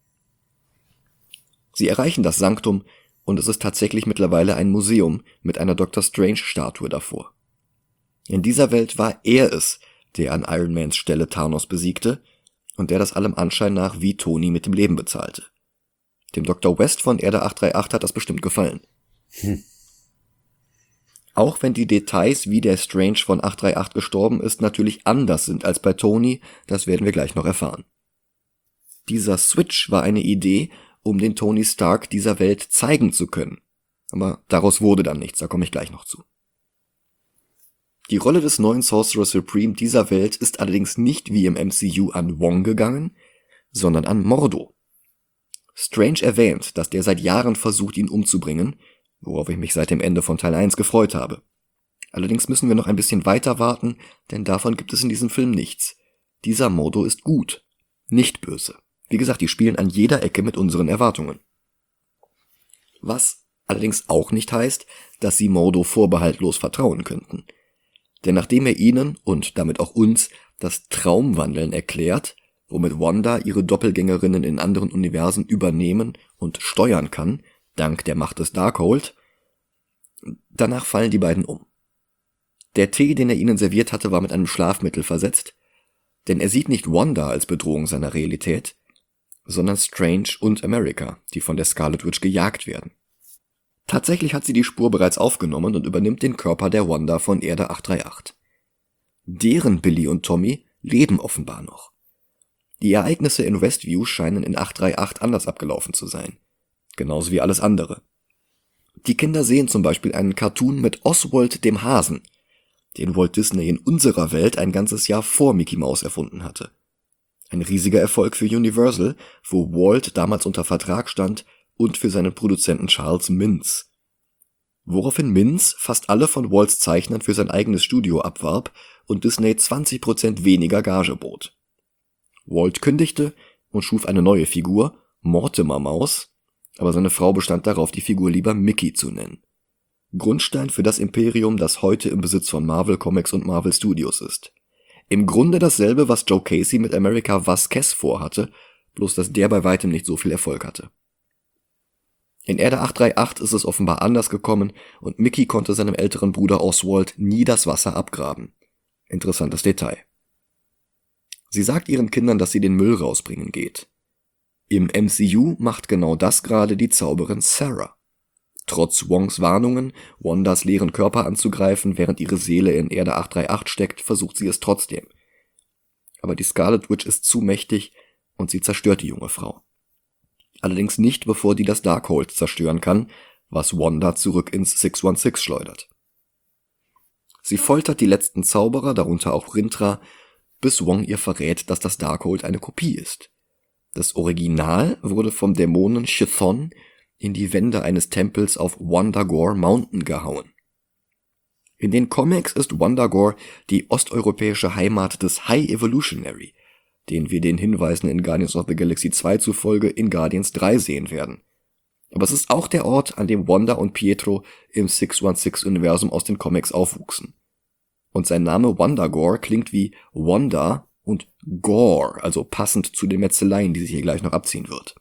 Sie erreichen das Sanktum und es ist tatsächlich mittlerweile ein Museum mit einer Doktor Strange-Statue davor. In dieser Welt war er es, der an Iron Mans Stelle Thanos besiegte und der das allem Anschein nach wie Tony mit dem Leben bezahlte. Dem Doktor West von Erde acht drei acht hat das bestimmt gefallen. Hm. Auch wenn die Details, wie der Strange von acht drei acht gestorben ist, natürlich anders sind als bei Tony, das werden wir gleich noch erfahren. Dieser Switch war eine Idee, um den Tony Stark dieser Welt zeigen zu können. Aber daraus wurde dann nichts, da komme ich gleich noch zu. Die Rolle des neuen Sorcerer Supreme dieser Welt ist allerdings nicht wie im M C U an Wong gegangen, sondern an Mordo. Strange erwähnt, dass der seit Jahren versucht, ihn umzubringen, worauf ich mich seit dem Ende von Teil eins gefreut habe. Allerdings müssen wir noch ein bisschen weiter warten, denn davon gibt es in diesem Film nichts. Dieser Mordo ist gut, nicht böse. Wie gesagt, die spielen an jeder Ecke mit unseren Erwartungen. Was allerdings auch nicht heißt, dass sie Mordo vorbehaltlos vertrauen könnten. Denn nachdem er ihnen und damit auch uns das Traumwandeln erklärt, womit Wanda ihre Doppelgängerinnen in anderen Universen übernehmen und steuern kann, dank der Macht des Darkhold, danach fallen die beiden um. Der Tee, den er ihnen serviert hatte, war mit einem Schlafmittel versetzt, denn er sieht nicht Wanda als Bedrohung seiner Realität, sondern Strange und America, die von der Scarlet Witch gejagt werden. Tatsächlich hat sie die Spur bereits aufgenommen und übernimmt den Körper der Wanda von Erde acht drei acht. Deren Billy und Tommy leben offenbar noch. Die Ereignisse in Westview scheinen in acht drei acht anders abgelaufen zu sein. Genauso wie alles andere. Die Kinder sehen zum Beispiel einen Cartoon mit Oswald dem Hasen, den Walt Disney in unserer Welt ein ganzes Jahr vor Mickey Mouse erfunden hatte. Ein riesiger Erfolg für Universal, wo Walt damals unter Vertrag stand, und für seinen Produzenten Charles Mintz. Woraufhin Mintz fast alle von Walts Zeichnern für sein eigenes Studio abwarb und Disney zwanzig Prozent weniger Gage bot. Walt kündigte und schuf eine neue Figur, Mortimer Maus, aber seine Frau bestand darauf, die Figur lieber Mickey zu nennen. Grundstein für das Imperium, das heute im Besitz von Marvel Comics und Marvel Studios ist. Im Grunde dasselbe, was Joe Casey mit America Vasquez vorhatte, bloß dass der bei weitem nicht so viel Erfolg hatte. In Erde acht drei acht ist es offenbar anders gekommen und Mickey konnte seinem älteren Bruder Oswald nie das Wasser abgraben. Interessantes Detail. Sie sagt ihren Kindern, dass sie den Müll rausbringen geht. Im M C U macht genau das gerade die Zauberin Sarah. Trotz Wongs Warnungen, Wandas leeren Körper anzugreifen, während ihre Seele in Erde acht drei acht steckt, versucht sie es trotzdem. Aber die Scarlet Witch ist zu mächtig und sie zerstört die junge Frau. Allerdings nicht, bevor die das Darkhold zerstören kann, was Wanda zurück ins sechs eins sechs schleudert. Sie foltert die letzten Zauberer, darunter auch Rintrah, bis Wong ihr verrät, dass das Darkhold eine Kopie ist. Das Original wurde vom Dämonen Chthon in die Wände eines Tempels auf Wundagore Mountain gehauen. In den Comics ist Wundagore die osteuropäische Heimat des High Evolutionary, den wir den Hinweisen in Guardians of the Galaxy zwei zufolge in Guardians drei sehen werden. Aber es ist auch der Ort, an dem Wanda und Pietro im sechs eins sechs-Universum aus den Comics aufwuchsen. Und sein Name Wundagore klingt wie Wanda und Gore, also passend zu den Metzeleien, die sich hier gleich noch abziehen wird.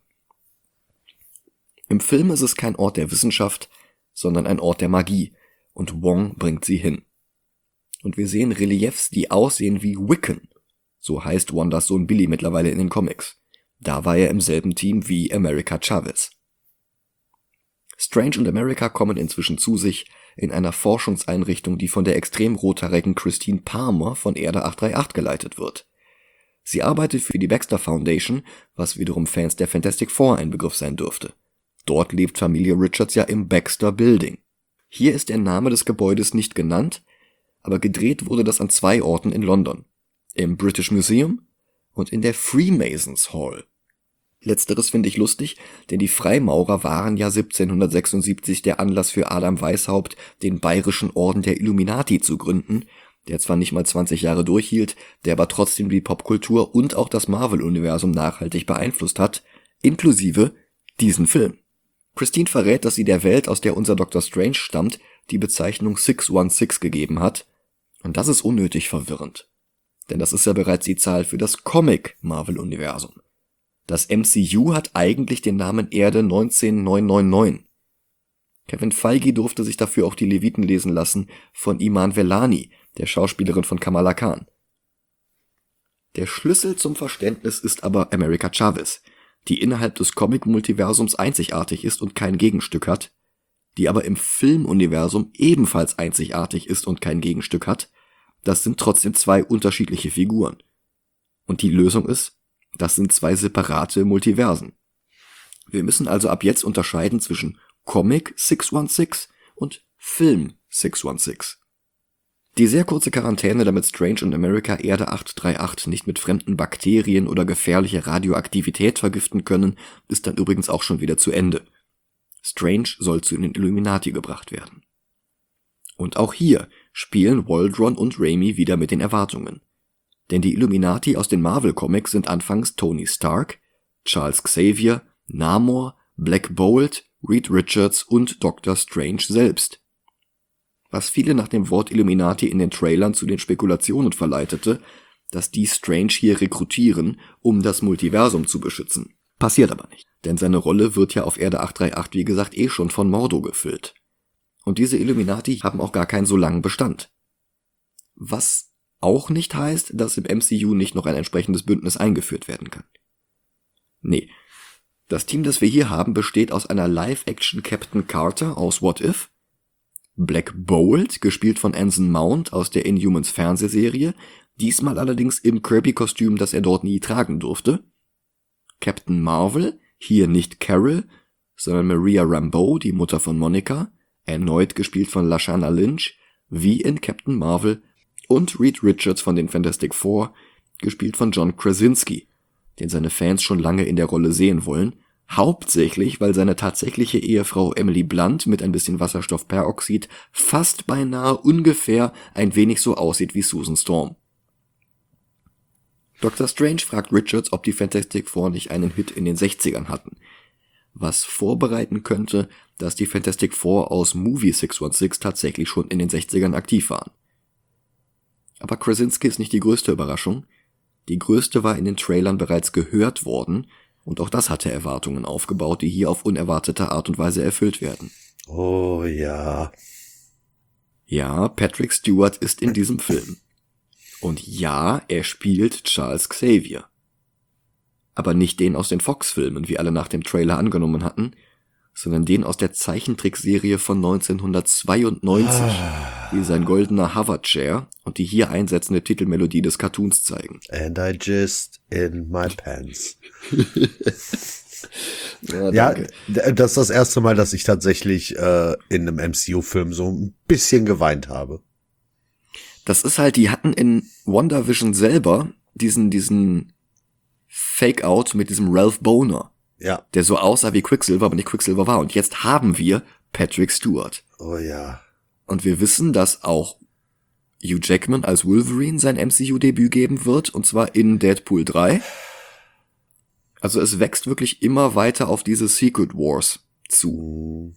Im Film ist es kein Ort der Wissenschaft, sondern ein Ort der Magie, und Wong bringt sie hin. Und wir sehen Reliefs, die aussehen wie Wiccan. So heißt Wandas Sohn Billy mittlerweile in den Comics. Da war er im selben Team wie America Chavez. Strange und America kommen inzwischen zu sich in einer Forschungseinrichtung, die von der extrem rothaarigen Christine Palmer von Erde acht drei acht geleitet wird. Sie arbeitet für die Baxter Foundation, was wiederum Fans der Fantastic Four ein Begriff sein dürfte. Dort lebt Familie Richards ja im Baxter Building. Hier ist der Name des Gebäudes nicht genannt, aber gedreht wurde das an zwei Orten in London. Im British Museum und in der Freemasons Hall. Letzteres finde ich lustig, denn die Freimaurer waren ja siebzehnhundertsechsundsiebzig der Anlass für Adam Weishaupt, den Bayerischen Orden der Illuminati zu gründen, der zwar nicht mal zwanzig Jahre durchhielt, der aber trotzdem die Popkultur und auch das Marvel-Universum nachhaltig beeinflusst hat, inklusive diesen Film. Christine verrät, dass sie der Welt, aus der unser Doctor Strange stammt, die Bezeichnung sechs eins sechs gegeben hat, und das ist unnötig verwirrend. Denn das ist ja bereits die Zahl für das Comic-Marvel-Universum. Das M C U hat eigentlich den Namen Erde neunzehnhundertneunundneunzig. Kevin Feige durfte sich dafür auch die Leviten lesen lassen von Iman Vellani, der Schauspielerin von Kamala Khan. Der Schlüssel zum Verständnis ist aber America Chavez, die innerhalb des Comic-Multiversums einzigartig ist und kein Gegenstück hat, die aber im Filmuniversum ebenfalls einzigartig ist und kein Gegenstück hat. Das sind trotzdem zwei unterschiedliche Figuren. Und die Lösung ist, das sind zwei separate Multiversen. Wir müssen also ab jetzt unterscheiden zwischen Comic sechs sechs und Film sechs sechs. Die sehr kurze Quarantäne, damit Strange und America Erde acht drei acht nicht mit fremden Bakterien oder gefährlicher Radioaktivität vergiften können, ist dann übrigens auch schon wieder zu Ende. Strange soll zu den Illuminati gebracht werden. Und auch hier spielen Waldron und Raimi wieder mit den Erwartungen. Denn die Illuminati aus den Marvel-Comics sind anfangs Tony Stark, Charles Xavier, Namor, Black Bolt, Reed Richards und Doctor Strange selbst. Was viele nach dem Wort Illuminati in den Trailern zu den Spekulationen verleitete, dass die Strange hier rekrutieren, um das Multiversum zu beschützen. Passiert aber nicht, denn seine Rolle wird ja auf Erde acht drei acht wie gesagt eh schon von Mordo gefüllt. Und diese Illuminati haben auch gar keinen so langen Bestand. Was auch nicht heißt, dass im M C U nicht noch ein entsprechendes Bündnis eingeführt werden kann. Nee, das Team, das wir hier haben, besteht aus einer Live-Action Captain Carter aus What If, Black Bolt, gespielt von Anson Mount aus der Inhumans Fernsehserie, diesmal allerdings im Kirby-Kostüm, das er dort nie tragen durfte, Captain Marvel, hier nicht Carol, sondern Maria Rambeau, die Mutter von Monica, erneut gespielt von Lashana Lynch, wie in Captain Marvel, und Reed Richards von den Fantastic Four, gespielt von John Krasinski, den seine Fans schon lange in der Rolle sehen wollen, hauptsächlich, weil seine tatsächliche Ehefrau Emily Blunt mit ein bisschen Wasserstoffperoxid fast beinahe ungefähr ein wenig so aussieht wie Susan Storm. Doctor Strange fragt Richards, ob die Fantastic Four nicht einen Hit in den sechzigern hatten, was vorbereiten könnte, dass die Fantastic Four aus Movie sechs sechs tatsächlich schon in den sechzigern aktiv waren. Aber Krasinski ist nicht die größte Überraschung. Die größte war in den Trailern bereits gehört worden, und auch das hatte Erwartungen aufgebaut, die hier auf unerwartete Art und Weise erfüllt werden. Oh ja. Ja, Patrick Stewart ist in diesem Film. Und ja, er spielt Charles Xavier. Aber nicht den aus den Fox-Filmen, wie alle nach dem Trailer angenommen hatten, sondern den aus der Zeichentrickserie von neunzehnhundertzweiundneunzig, ah. die sein goldener Hoverchair und die hier einsetzende Titelmelodie des Cartoons zeigen. And I just in my pants. ja, ja, das ist das erste Mal, dass ich tatsächlich äh, in einem M C U-Film so ein bisschen geweint habe. Das ist halt, die hatten in WandaVision selber diesen, diesen Fake-Out mit diesem Ralph Boner. Ja. Der so aussah wie Quicksilver, aber nicht Quicksilver war. Und jetzt haben wir Patrick Stewart. Oh ja. Und wir wissen, dass auch Hugh Jackman als Wolverine sein M C U-Debüt geben wird, und zwar in Deadpool drei. Also es wächst wirklich immer weiter auf diese Secret Wars zu.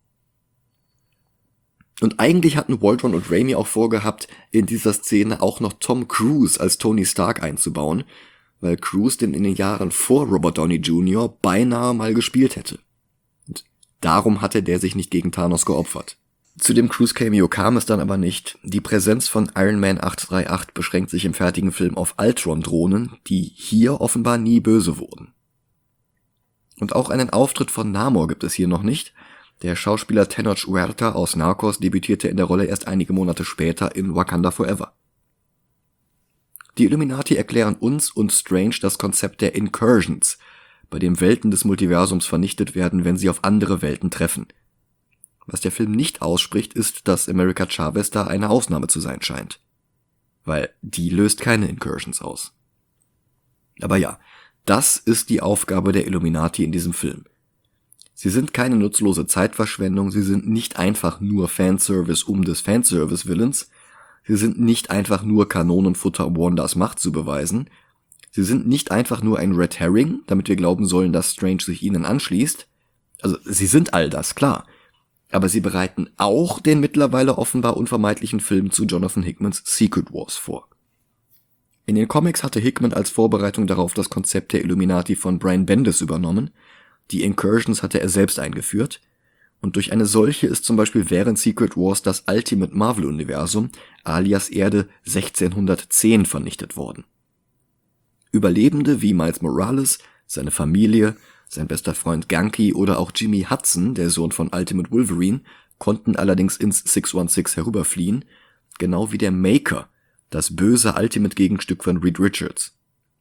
Und eigentlich hatten Waldron und Raimi auch vorgehabt, in dieser Szene auch noch Tom Cruise als Tony Stark einzubauen, weil Cruise den in den Jahren vor Robert Downey Junior beinahe mal gespielt hätte. Und darum hatte der sich nicht gegen Thanos geopfert. Zu dem Cruise-Cameo kam es dann aber nicht. Die Präsenz von Iron Man acht drei acht beschränkt sich im fertigen Film auf Ultron-Drohnen, die hier offenbar nie böse wurden. Und auch einen Auftritt von Namor gibt es hier noch nicht. Der Schauspieler Tenoch Huerta aus Narcos debütierte in der Rolle erst einige Monate später in Wakanda Forever. Die Illuminati erklären uns und Strange das Konzept der Incursions, bei dem Welten des Multiversums vernichtet werden, wenn sie auf andere Welten treffen. Was der Film nicht ausspricht, ist, dass America Chavez da eine Ausnahme zu sein scheint. Weil die löst keine Incursions aus. Aber ja, das ist die Aufgabe der Illuminati in diesem Film. Sie sind keine nutzlose Zeitverschwendung, sie sind nicht einfach nur Fanservice um des Fanservice-Willens, sie sind nicht einfach nur Kanonenfutter, um Wandas Macht zu beweisen, sie sind nicht einfach nur ein Red Herring, damit wir glauben sollen, dass Strange sich ihnen anschließt. Also sie sind all das, klar. Aber sie bereiten auch den mittlerweile offenbar unvermeidlichen Film zu Jonathan Hickmans Secret Wars vor. In den Comics hatte Hickman als Vorbereitung darauf das Konzept der Illuminati von Brian Bendis übernommen, die Incursions hatte er selbst eingeführt, und durch eine solche ist zum Beispiel während Secret Wars das Ultimate Marvel-Universum alias Erde sechzehnhundertzehn vernichtet worden. Überlebende wie Miles Morales, seine Familie, sein bester Freund Ganke oder auch Jimmy Hudson, der Sohn von Ultimate Wolverine, konnten allerdings ins sechs sechs herüberfliehen, genau wie der Maker, das böse Ultimate-Gegenstück von Reed Richards.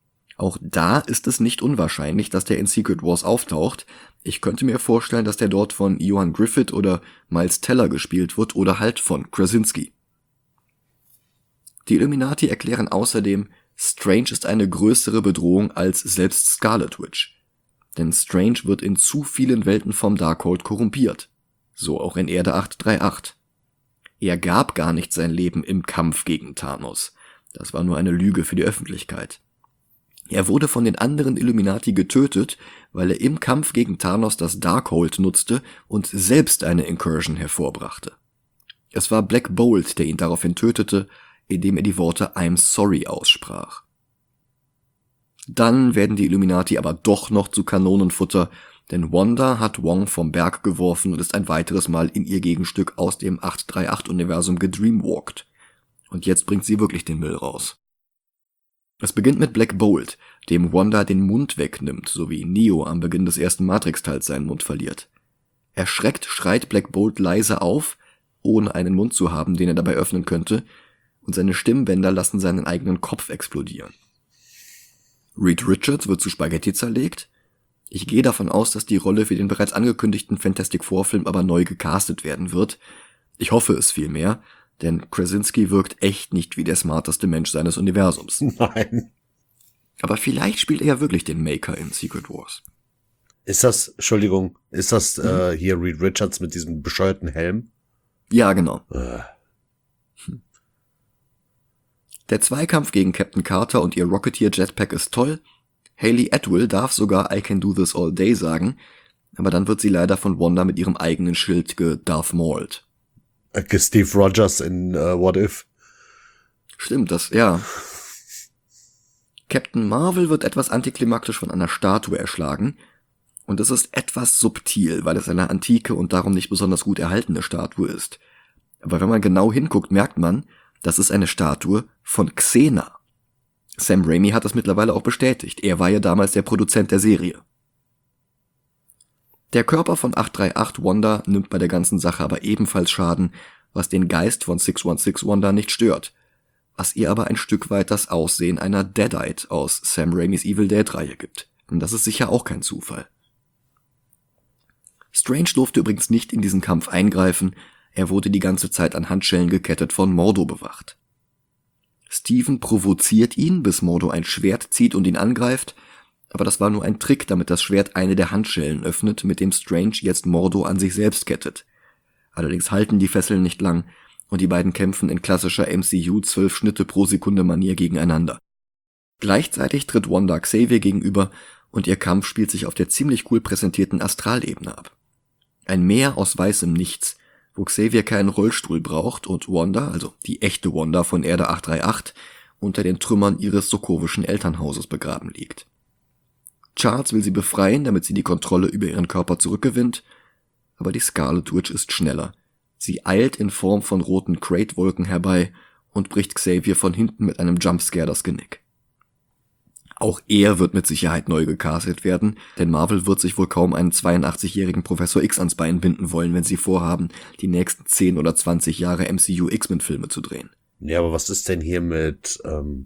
Auch da ist es nicht unwahrscheinlich, dass der in Secret Wars auftaucht. Ich könnte mir vorstellen, dass der dort von Johan Griffith oder Miles Teller gespielt wird oder halt von Krasinski. Die Illuminati erklären außerdem, Strange ist eine größere Bedrohung als selbst Scarlet Witch. Denn Strange wird in zu vielen Welten vom Darkhold korrumpiert. So auch in Erde acht drei acht. Er gab gar nicht sein Leben im Kampf gegen Thanos. Das war nur eine Lüge für die Öffentlichkeit. Er wurde von den anderen Illuminati getötet, weil er im Kampf gegen Thanos das Darkhold nutzte und selbst eine Incursion hervorbrachte. Es war Black Bolt, der ihn daraufhin tötete, indem er die Worte I'm sorry aussprach. Dann werden die Illuminati aber doch noch zu Kanonenfutter, denn Wanda hat Wong vom Berg geworfen und ist ein weiteres Mal in ihr Gegenstück aus dem acht drei acht-Universum gedreamwalkt. Und jetzt bringt sie wirklich den Müll raus. Es beginnt mit Black Bolt, dem Wanda den Mund wegnimmt, so wie Neo am Beginn des ersten Matrix-Teils seinen Mund verliert. Erschreckt schreit Black Bolt leise auf, ohne einen Mund zu haben, den er dabei öffnen könnte, und seine Stimmbänder lassen seinen eigenen Kopf explodieren. Reed Richards wird zu Spaghetti zerlegt. Ich gehe davon aus, dass die Rolle für den bereits angekündigten Fantastic Four-Film aber neu gecastet werden wird. Ich hoffe es vielmehr, denn Krasinski wirkt echt nicht wie der smarteste Mensch seines Universums. Nein. Aber vielleicht spielt er ja wirklich den Maker in Secret Wars. Ist das, Entschuldigung, ist das mhm. äh, hier Reed Richards mit diesem bescheuerten Helm? Ja, genau. Äh. Der Zweikampf gegen Captain Carter und ihr Rocketeer-Jetpack ist toll. Hayley Atwell darf sogar I can do this all day sagen, aber dann wird sie leider von Wanda mit ihrem eigenen Schild gedarth Mauled. Steve Rogers in uh, What If. Stimmt, das, ja. Captain Marvel wird etwas antiklimaktisch von einer Statue erschlagen. Und es ist etwas subtil, weil es eine antike und darum nicht besonders gut erhaltene Statue ist. Aber wenn man genau hinguckt, merkt man, das ist eine Statue von Xena. Sam Raimi hat das mittlerweile auch bestätigt. Er war ja damals der Produzent der Serie. Der Körper von acht drei acht Wanda nimmt bei der ganzen Sache aber ebenfalls Schaden, was den Geist von sechs sechzehn Wanda nicht stört, was ihr aber ein Stück weit das Aussehen einer Deadite aus Sam Raimis Evil Dead-Reihe gibt. Und das ist sicher auch kein Zufall. Strange durfte übrigens nicht in diesen Kampf eingreifen, er wurde die ganze Zeit an Handschellen gekettet von Mordo bewacht. Steven provoziert ihn, bis Mordo ein Schwert zieht und ihn angreift, aber das war nur ein Trick, damit das Schwert eine der Handschellen öffnet, mit dem Strange jetzt Mordo an sich selbst kettet. Allerdings halten die Fesseln nicht lang und die beiden kämpfen in klassischer M C U zwölf Schnitte pro Sekunde Manier gegeneinander. Gleichzeitig tritt Wanda Xavier gegenüber und ihr Kampf spielt sich auf der ziemlich cool präsentierten Astralebene ab. Ein Meer aus weißem Nichts, wo Xavier keinen Rollstuhl braucht und Wanda, also die echte Wanda von Erde acht drei acht, unter den Trümmern ihres sokovischen Elternhauses begraben liegt. Charles will sie befreien, damit sie die Kontrolle über ihren Körper zurückgewinnt, aber die Scarlet Witch ist schneller. Sie eilt in Form von roten Krayt-Wolken herbei und bricht Xavier von hinten mit einem Jumpscare das Genick. Auch er wird mit Sicherheit neu gecastet werden, denn Marvel wird sich wohl kaum einen zweiundachtzigjährigen Professor X ans Bein binden wollen, wenn sie vorhaben, die nächsten zehn oder zwanzig Jahre M C U X-Men-Filme zu drehen. Ja, aber was ist denn hier mit, ähm,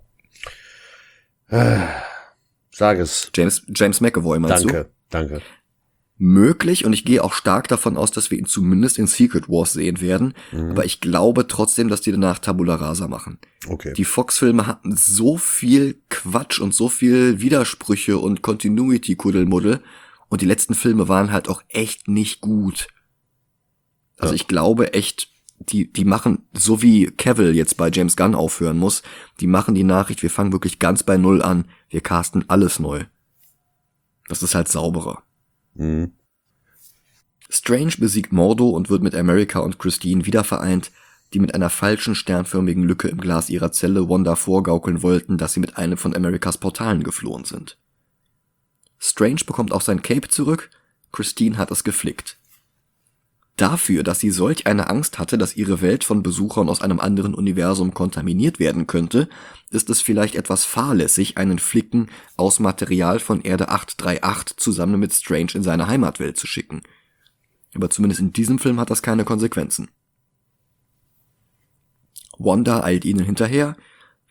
äh, sag es. James, James McAvoy meinst danke, du? Danke, danke. Möglich, und ich gehe auch stark davon aus, dass wir ihn zumindest in Secret Wars sehen werden, mhm. aber ich glaube trotzdem, dass die danach Tabula Rasa machen. Okay. Die Fox-Filme hatten so viel Quatsch und so viel Widersprüche und Continuity-Kuddelmuddel und die letzten Filme waren halt auch echt nicht gut. Also ja. Ich glaube echt, die die machen, so wie Cavill jetzt bei James Gunn aufhören muss, die machen die Nachricht, wir fangen wirklich ganz bei Null an, wir casten alles neu. Das ist halt sauberer. Mhm. Strange besiegt Mordo und wird mit America und Christine wiedervereint, die mit einer falschen sternförmigen Lücke im Glas ihrer Zelle Wanda vorgaukeln wollten, dass sie mit einem von Americas Portalen geflohen sind. Strange bekommt auch sein Cape zurück, Christine hat es geflickt. Dafür, dass sie solch eine Angst hatte, dass ihre Welt von Besuchern aus einem anderen Universum kontaminiert werden könnte, ist es vielleicht etwas fahrlässig, einen Flicken aus Material von Erde acht drei acht zusammen mit Strange in seine Heimatwelt zu schicken. Aber zumindest in diesem Film hat das keine Konsequenzen. Wanda eilt ihnen hinterher,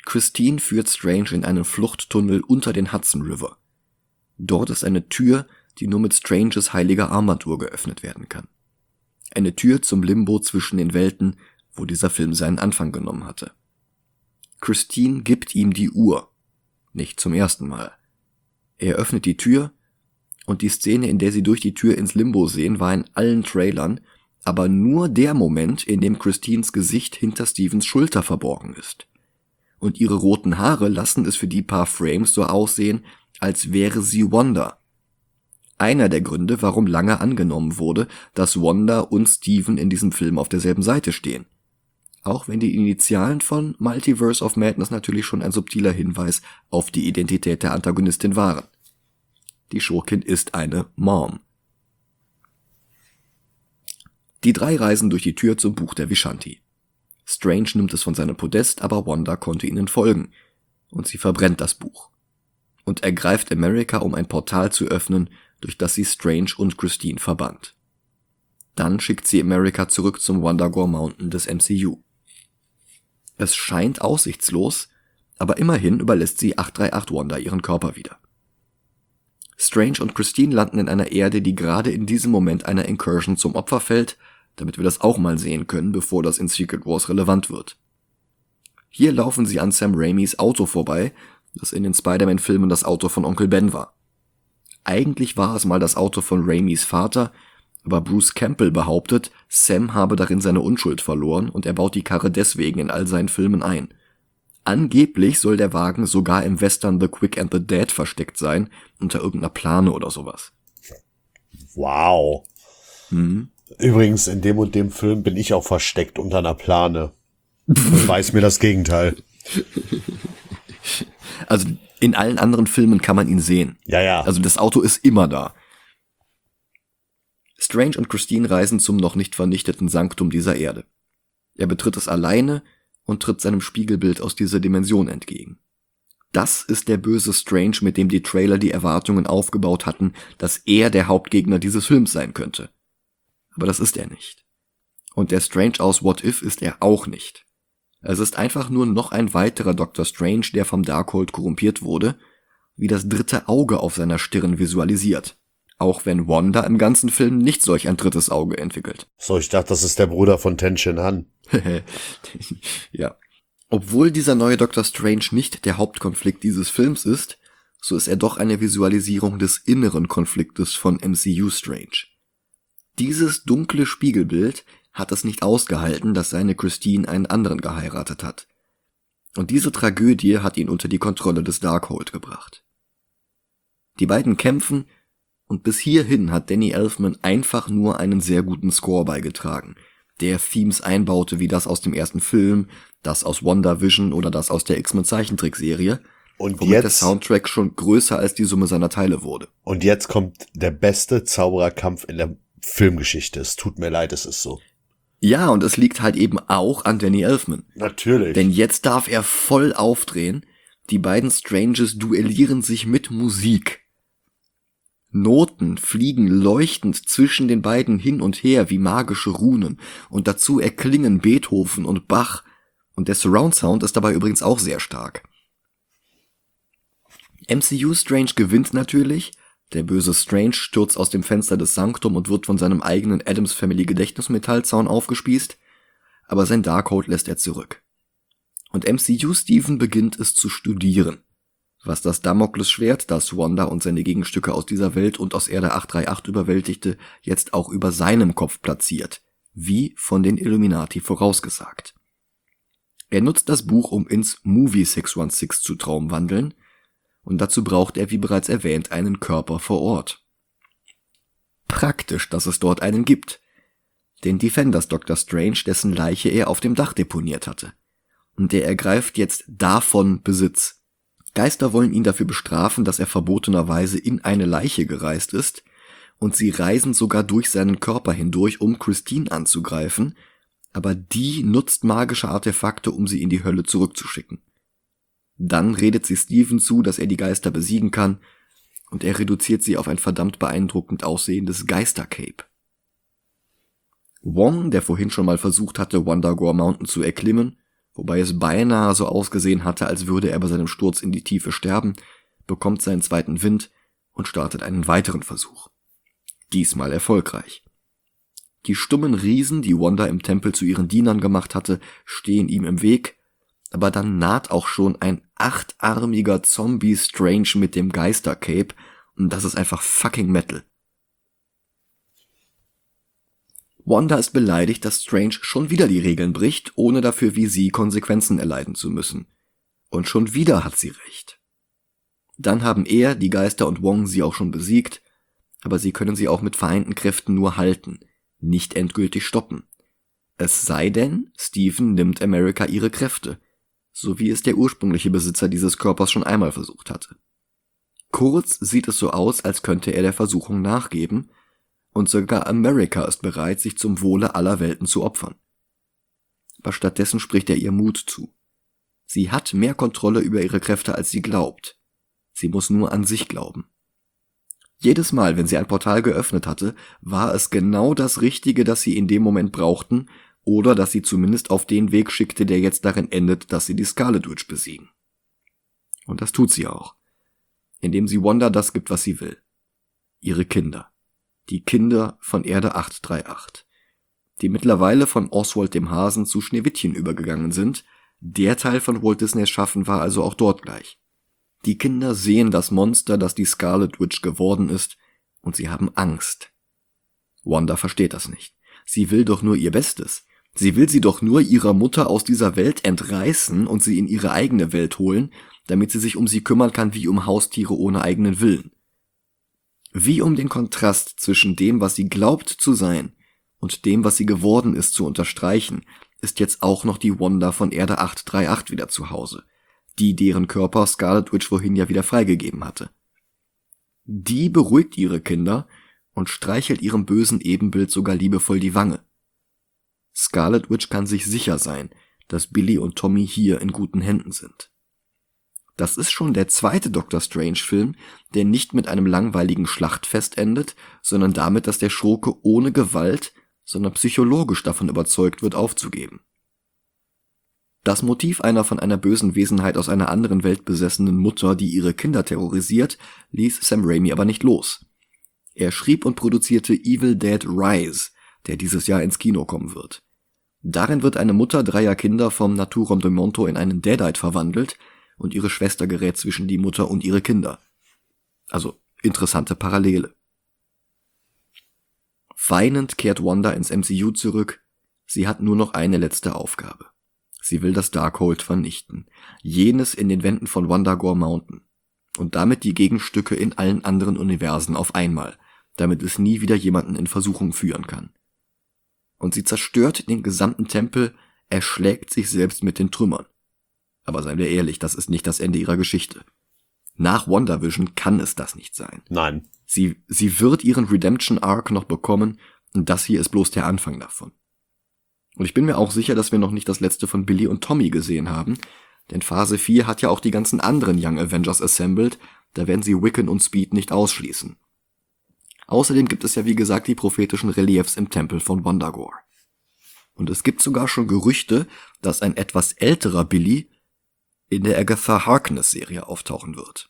Christine führt Strange in einen Fluchttunnel unter den Hudson River. Dort ist eine Tür, die nur mit Stranges heiliger Armbanduhr geöffnet werden kann. Eine Tür zum Limbo zwischen den Welten, wo dieser Film seinen Anfang genommen hatte. Christine gibt ihm die Uhr. Nicht zum ersten Mal. Er öffnet die Tür und die Szene, in der sie durch die Tür ins Limbo sehen, war in allen Trailern, aber nur der Moment, in dem Christines Gesicht hinter Stevens Schulter verborgen ist. Und ihre roten Haare lassen es für die paar Frames so aussehen, als wäre sie Wanda. Einer der Gründe, warum lange angenommen wurde, dass Wanda und Steven in diesem Film auf derselben Seite stehen. Auch wenn die Initialen von Multiverse of Madness natürlich schon ein subtiler Hinweis auf die Identität der Antagonistin waren. Die Schurkin ist eine Mom. Die drei reisen durch die Tür zum Buch der Vishanti. Strange nimmt es von seinem Podest, aber Wanda konnte ihnen folgen, und sie verbrennt das Buch. Und ergreift America, um ein Portal zu öffnen, durch das sie Strange und Christine verbannt. Dann schickt sie America zurück zum Wundagore Mountain des M C U. Es scheint aussichtslos, aber immerhin überlässt sie acht drei acht Wanda ihren Körper wieder. Strange und Christine landen in einer Erde, die gerade in diesem Moment einer Incursion zum Opfer fällt, damit wir das auch mal sehen können, bevor das in Secret Wars relevant wird. Hier laufen sie an Sam Raimis Auto vorbei, das in den Spider-Man-Filmen das Auto von Onkel Ben war. Eigentlich war es mal das Auto von Raimis Vater, aber Bruce Campbell behauptet, Sam habe darin seine Unschuld verloren und er baut die Karre deswegen in all seinen Filmen ein. Angeblich soll der Wagen sogar im Western The Quick and the Dead versteckt sein, unter irgendeiner Plane oder sowas. Wow. Hm. Übrigens, in dem und dem Film bin ich auch versteckt unter einer Plane. Weiß mir das Gegenteil. Also in allen anderen Filmen kann man ihn sehen. Ja, ja. Also das Auto ist immer da. Strange und Christine reisen zum noch nicht vernichteten Sanktum dieser Erde. Er betritt es alleine und tritt seinem Spiegelbild aus dieser Dimension entgegen. Das ist der böse Strange, mit dem die Trailer die Erwartungen aufgebaut hatten, dass er der Hauptgegner dieses Films sein könnte. Aber das ist er nicht. Und der Strange aus What If ist er auch nicht. Es ist einfach nur noch ein weiterer Doktor Strange, der vom Darkhold korrumpiert wurde, wie das dritte Auge auf seiner Stirn visualisiert. Auch wenn Wanda im ganzen Film nicht solch ein drittes Auge entwickelt. So, ich dachte, das ist der Bruder von Ten Shin Han. Ja. Obwohl dieser neue Doktor Strange nicht der Hauptkonflikt dieses Films ist, so ist er doch eine Visualisierung des inneren Konfliktes von M C U Strange. Dieses dunkle Spiegelbild hat es nicht ausgehalten, dass seine Christine einen anderen geheiratet hat. Und diese Tragödie hat ihn unter die Kontrolle des Darkhold gebracht. Die beiden kämpfen, und bis hierhin hat Danny Elfman einfach nur einen sehr guten Score beigetragen, der Themes einbaute wie das aus dem ersten Film, das aus WandaVision oder das aus der X-Men Zeichentrickserie, und womit jetzt, der Soundtrack schon größer als die Summe seiner Teile wurde. Und jetzt kommt der beste Zaubererkampf in der Filmgeschichte. Es tut mir leid, es ist so. Ja, und es liegt halt eben auch an Danny Elfman. Natürlich. Denn jetzt darf er voll aufdrehen. Die beiden Stranges duellieren sich mit Musik. Noten fliegen leuchtend zwischen den beiden hin und her wie magische Runen. Und dazu erklingen Beethoven und Bach. Und der Surround Sound ist dabei übrigens auch sehr stark. M C U Strange gewinnt natürlich. Der böse Strange stürzt aus dem Fenster des Sanktum und wird von seinem eigenen Addams Family Gedächtnismetallzaun aufgespießt, aber sein Darkhold lässt er zurück. Und M C U Steven beginnt es zu studieren, was das Damoklesschwert, das Wanda und seine Gegenstücke aus dieser Welt und aus Erde acht drei acht überwältigte, jetzt auch über seinem Kopf platziert, wie von den Illuminati vorausgesagt. Er nutzt das Buch, um ins Movie sechs sechzehn zu traumwandeln, und dazu braucht er, wie bereits erwähnt, einen Körper vor Ort. Praktisch, dass es dort einen gibt. Den Defenders Doktor Strange, dessen Leiche er auf dem Dach deponiert hatte. Und der ergreift jetzt davon Besitz. Geister wollen ihn dafür bestrafen, dass er verbotenerweise in eine Leiche gereist ist, und sie reisen sogar durch seinen Körper hindurch, um Christine anzugreifen, aber die nutzt magische Artefakte, um sie in die Hölle zurückzuschicken. Dann redet sie Steven zu, dass er die Geister besiegen kann, und er reduziert sie auf ein verdammt beeindruckend aussehendes Geistercape. Wong, der vorhin schon mal versucht hatte, Wundagore Mountain zu erklimmen, wobei es beinahe so ausgesehen hatte, als würde er bei seinem Sturz in die Tiefe sterben, bekommt seinen zweiten Wind und startet einen weiteren Versuch. Diesmal erfolgreich. Die stummen Riesen, die Wanda im Tempel zu ihren Dienern gemacht hatte, stehen ihm im Weg, aber dann naht auch schon ein achtarmiger Zombie Strange mit dem Geister-Cape und das ist einfach fucking Metal. Wanda ist beleidigt, dass Strange schon wieder die Regeln bricht, ohne dafür wie sie Konsequenzen erleiden zu müssen. Und schon wieder hat sie recht. Dann haben er, die Geister und Wong sie auch schon besiegt, aber sie können sie auch mit vereinten Kräften nur halten, nicht endgültig stoppen. Es sei denn, Stephen nimmt America ihre Kräfte, so wie es der ursprüngliche Besitzer dieses Körpers schon einmal versucht hatte. Kurz sieht es so aus, als könnte er der Versuchung nachgeben, und sogar America ist bereit, sich zum Wohle aller Welten zu opfern. Aber stattdessen spricht er ihr Mut zu. Sie hat mehr Kontrolle über ihre Kräfte, als sie glaubt. Sie muss nur an sich glauben. Jedes Mal, wenn sie ein Portal geöffnet hatte, war es genau das Richtige, das sie in dem Moment brauchten, oder das sie zumindest auf den Weg schickte, der jetzt darin endet, dass sie die Scarlet Witch besiegen. Und das tut sie auch, indem sie Wanda das gibt, was sie will. Ihre Kinder. Die Kinder von Erde acht drei acht, die mittlerweile von Oswald dem Hasen zu Schneewittchen übergegangen sind. Der Teil von Walt Disneys Schaffen war also auch dort gleich. Die Kinder sehen das Monster, das die Scarlet Witch geworden ist, und sie haben Angst. Wanda versteht das nicht. Sie will doch nur ihr Bestes. Sie will sie doch nur ihrer Mutter aus dieser Welt entreißen und sie in ihre eigene Welt holen, damit sie sich um sie kümmern kann wie um Haustiere ohne eigenen Willen. Wie um den Kontrast zwischen dem, was sie glaubt zu sein, und dem, was sie geworden ist, zu unterstreichen, ist jetzt auch noch die Wanda von Erde acht drei acht wieder zu Hause, die deren Körper Scarlet Witch vorhin ja wieder freigegeben hatte. Die beruhigt ihre Kinder und streichelt ihrem bösen Ebenbild sogar liebevoll die Wange. Scarlet Witch kann sich sicher sein, dass Billy und Tommy hier in guten Händen sind. Das ist schon der zweite Doctor Strange-Film, der nicht mit einem langweiligen Schlachtfest endet, sondern damit, dass der Schurke ohne Gewalt, sondern psychologisch davon überzeugt wird, aufzugeben. Das Motiv einer von einer bösen Wesenheit aus einer anderen Welt besessenen Mutter, die ihre Kinder terrorisiert, ließ Sam Raimi aber nicht los. Er schrieb und produzierte Evil Dead Rise, der dieses Jahr ins Kino kommen wird. Darin wird eine Mutter dreier Kinder vom Naturom de Monto in einen Deadite verwandelt, und ihre Schwester gerät zwischen die Mutter und ihre Kinder. Also interessante Parallele. Weinend kehrt Wanda ins M C U zurück. Sie hat nur noch eine letzte Aufgabe. Sie will das Darkhold vernichten. Jenes in den Wänden von Wundagore Mountain. Und damit die Gegenstücke in allen anderen Universen auf einmal, damit es nie wieder jemanden in Versuchung führen kann. Und sie zerstört den gesamten Tempel, erschlägt sich selbst mit den Trümmern. Aber seien wir ehrlich, das ist nicht das Ende ihrer Geschichte. Nach WandaVision kann es das nicht sein. Nein. Sie, sie wird ihren Redemption-Arc noch bekommen und das hier ist bloß der Anfang davon. Und ich bin mir auch sicher, dass wir noch nicht das letzte von Billy und Tommy gesehen haben, denn Phase vier hat ja auch die ganzen anderen Young Avengers assembled, da werden sie Wiccan und Speed nicht ausschließen. Außerdem gibt es ja wie gesagt die prophetischen Reliefs im Tempel von Wundagore. Und es gibt sogar schon Gerüchte, dass ein etwas älterer Billy in der Agatha Harkness-Serie auftauchen wird.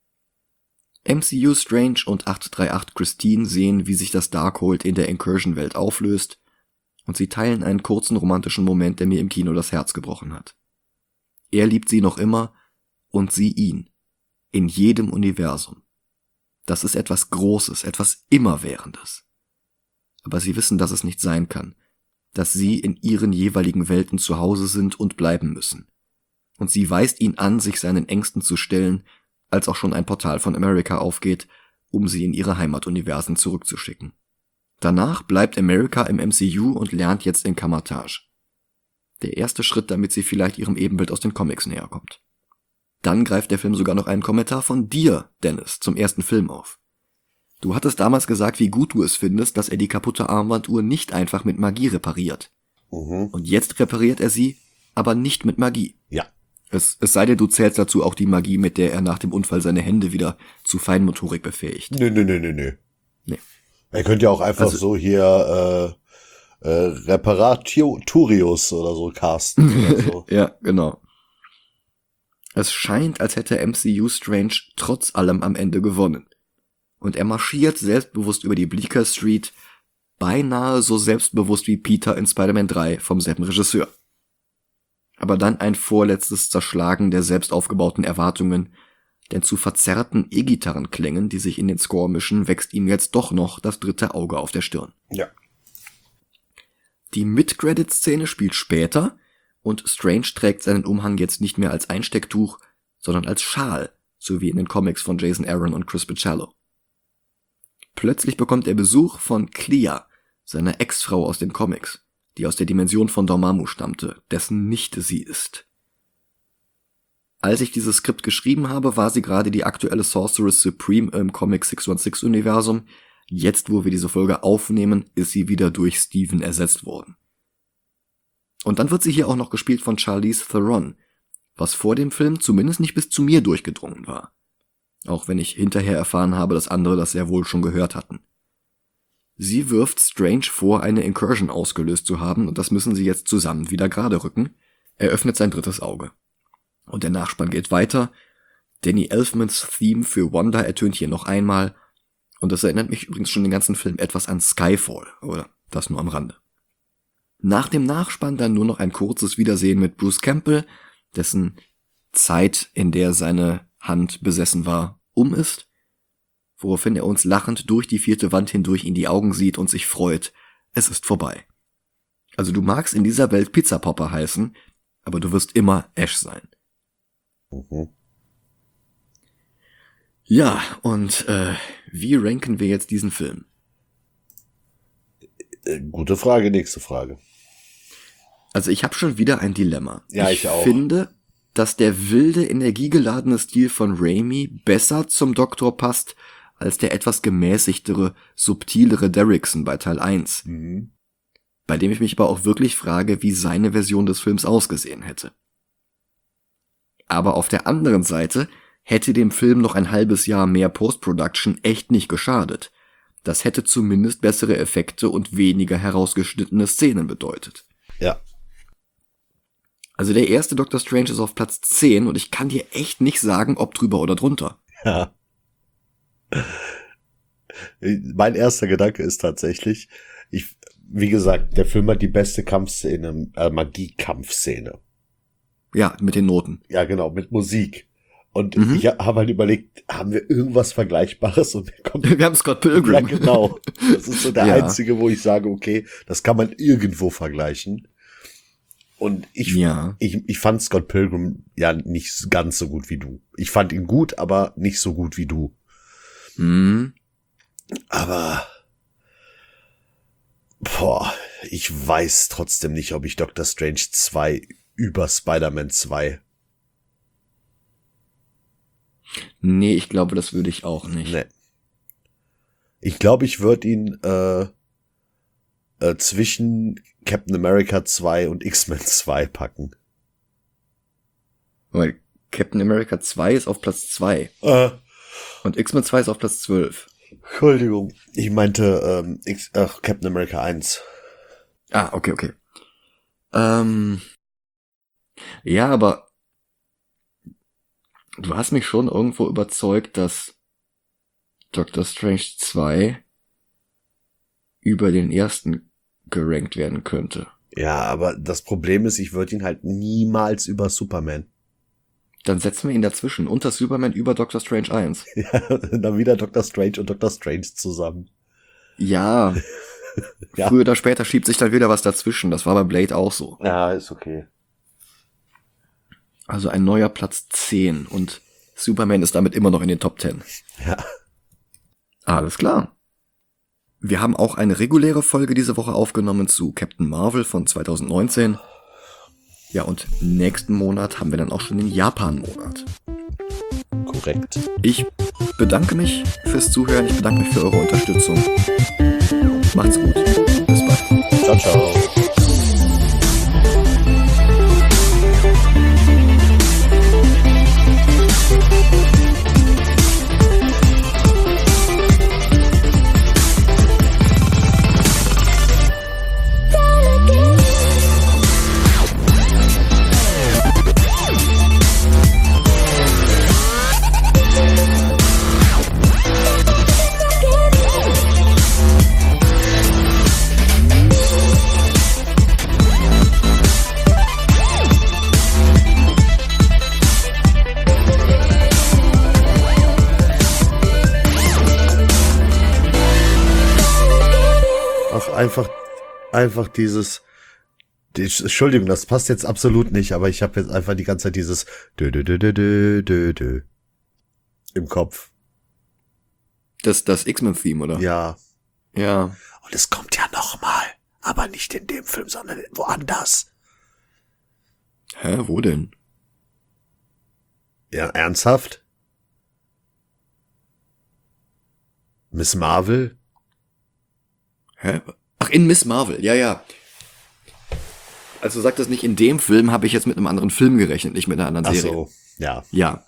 M C U Strange und acht drei acht Christine sehen, wie sich das Darkhold in der Incursion-Welt auflöst, und sie teilen einen kurzen romantischen Moment, der mir im Kino das Herz gebrochen hat. Er liebt sie noch immer und sie ihn. In jedem Universum. Das ist etwas Großes, etwas Immerwährendes. Aber sie wissen, dass es nicht sein kann, dass sie in ihren jeweiligen Welten zu Hause sind und bleiben müssen. Und sie weist ihn an, sich seinen Ängsten zu stellen, als auch schon ein Portal von America aufgeht, um sie in ihre Heimatuniversen zurückzuschicken. Danach bleibt America im M C U und lernt jetzt in Kamar-Taj. Der erste Schritt, damit sie vielleicht ihrem Ebenbild aus den Comics näher kommt. Dann greift der Film sogar noch einen Kommentar von dir, Dennis, zum ersten Film auf. Du hattest damals gesagt, wie gut du es findest, dass er die kaputte Armbanduhr nicht einfach mit Magie repariert. Mhm. Und jetzt repariert er sie, aber nicht mit Magie. Ja. Es, es sei denn, du zählst dazu auch die Magie, mit der er nach dem Unfall seine Hände wieder zu Feinmotorik befähigt. Nö, nö, nö, nö, nö. Nee. Er könnte ja auch einfach Also- so hier äh, Reparaturius oder so casten. Oder so. Ja, genau. Es scheint, als hätte M C U Strange trotz allem am Ende gewonnen. Und er marschiert selbstbewusst über die Bleecker Street, beinahe so selbstbewusst wie Peter in Spider-Man drei vom selben Regisseur. Aber dann ein vorletztes Zerschlagen der selbst aufgebauten Erwartungen, denn zu verzerrten E-Gitarrenklängen, die sich in den Score mischen, wächst ihm jetzt doch noch das dritte Auge auf der Stirn. Ja. Die Mid-Credit-Szene spielt später und Strange trägt seinen Umhang jetzt nicht mehr als Einstecktuch, sondern als Schal, so wie in den Comics von Jason Aaron und Chris Bachalo. Plötzlich bekommt er Besuch von Clea, seiner Ex-Frau aus den Comics, die aus der Dimension von Dormammu stammte, dessen Nichte sie ist. Als ich dieses Skript geschrieben habe, war sie gerade die aktuelle Sorceress Supreme im Comic sechs eins sechs-Universum. Jetzt, wo wir diese Folge aufnehmen, ist sie wieder durch Steven ersetzt worden. Und dann wird sie hier auch noch gespielt von Charlize Theron, was vor dem Film zumindest nicht bis zu mir durchgedrungen war. Auch wenn ich hinterher erfahren habe, dass andere das sehr wohl schon gehört hatten. Sie wirft Strange vor, eine Incursion ausgelöst zu haben, und das müssen sie jetzt zusammen wieder gerade rücken. Er öffnet sein drittes Auge. Und der Nachspann geht weiter. Danny Elfmans Theme für Wanda ertönt hier noch einmal. Und das erinnert mich übrigens schon den ganzen Film etwas an Skyfall, oder das nur am Rande. Nach dem Nachspann dann nur noch ein kurzes Wiedersehen mit Bruce Campbell, dessen Zeit, in der seine Hand besessen war, um ist, woraufhin er uns lachend durch die vierte Wand hindurch in die Augen sieht und sich freut, es ist vorbei. Also du magst in dieser Welt Pizza Popper heißen, aber du wirst immer Ash sein. Mhm. Ja, und äh, wie ranken wir jetzt diesen Film? Äh, gute Frage, nächste Frage. Also ich habe schon wieder ein Dilemma. Ja, ich, ich auch. Ich finde, dass der wilde, energiegeladene Stil von Raimi besser zum Doktor passt, als der etwas gemäßigtere, subtilere Derrickson bei Teil eins. Mhm. Bei dem ich mich aber auch wirklich frage, wie seine Version des Films ausgesehen hätte. Aber auf der anderen Seite hätte dem Film noch ein halbes Jahr mehr Post-Production echt nicht geschadet. Das hätte zumindest bessere Effekte und weniger herausgeschnittene Szenen bedeutet. Ja. Also der erste Doctor Strange ist auf Platz zehn und ich kann dir echt nicht sagen, ob drüber oder drunter. Ja. Mein erster Gedanke ist tatsächlich, ich, wie gesagt, der Film hat die beste Kampfszene, äh, Magie-Kampfszene. Ja, mit den Noten. Ja, genau, mit Musik. Und Mhm. ich habe halt überlegt, haben wir irgendwas Vergleichbares? Und mir kommt, Wir haben Scott Pilgrim. ja, genau. Das ist so der Ja. einzige, wo ich sage, okay, das kann man irgendwo vergleichen. Und ich, Ja. ich, ich fand Scott Pilgrim ja nicht ganz so gut wie du. Ich fand ihn gut, aber nicht so gut wie du. Mhm. Aber, boah, ich weiß trotzdem nicht, ob ich Doctor Strange zwei über Spider-Man zwei. Nee, ich glaube, das würde ich auch nicht. Nee. Ich glaube, ich würde ihn äh, äh, zwischen Captain America zwei und X-Men zwei packen. Weil Captain America zwei ist auf Platz zwei Äh, und X-Men zwei ist auf Platz zwölf. Entschuldigung. Ich meinte ähm, X, ach, Captain America eins. Ah, okay, okay. Ähm, ja, aber du hast mich schon irgendwo überzeugt, dass Doctor Strange zwei über den ersten gerankt werden könnte. Ja, aber das Problem ist, ich würde ihn halt niemals über Superman. Dann setzen wir ihn dazwischen, unter Superman, über Doctor Strange eins. Ja, dann wieder Doctor Strange und Doctor Strange zusammen. Ja, Ja. früher oder später schiebt sich dann wieder was dazwischen. Das war bei Blade auch so. Ja, ist okay. Also ein neuer Platz zehn und Superman ist damit immer noch in den Top zehn. Ja. Alles klar. Wir haben auch eine reguläre Folge diese Woche aufgenommen zu Captain Marvel von zwanzig neunzehn. Ja, und nächsten Monat haben wir dann auch schon den Japan-Monat. Korrekt. Ich bedanke mich fürs Zuhören, ich bedanke mich für eure Unterstützung. Macht's gut. Bis bald. Ciao, ciao. einfach, einfach dieses, die, Entschuldigung, das passt jetzt absolut nicht, aber ich habe jetzt einfach die ganze Zeit dieses dö, dö, dö, dö, dö, dö, dö im Kopf. Das, das X-Men-Theme, oder? Ja. Ja. Und es kommt ja nochmal, aber nicht in dem Film, sondern woanders. Hä, wo denn? Ja, ernsthaft? Miss Marvel? Hä? Ach, in Miss Marvel, ja, ja. Als du sagtest nicht in dem Film, habe ich jetzt mit einem anderen Film gerechnet, nicht mit einer anderen Ach Serie. so, ja. Ja.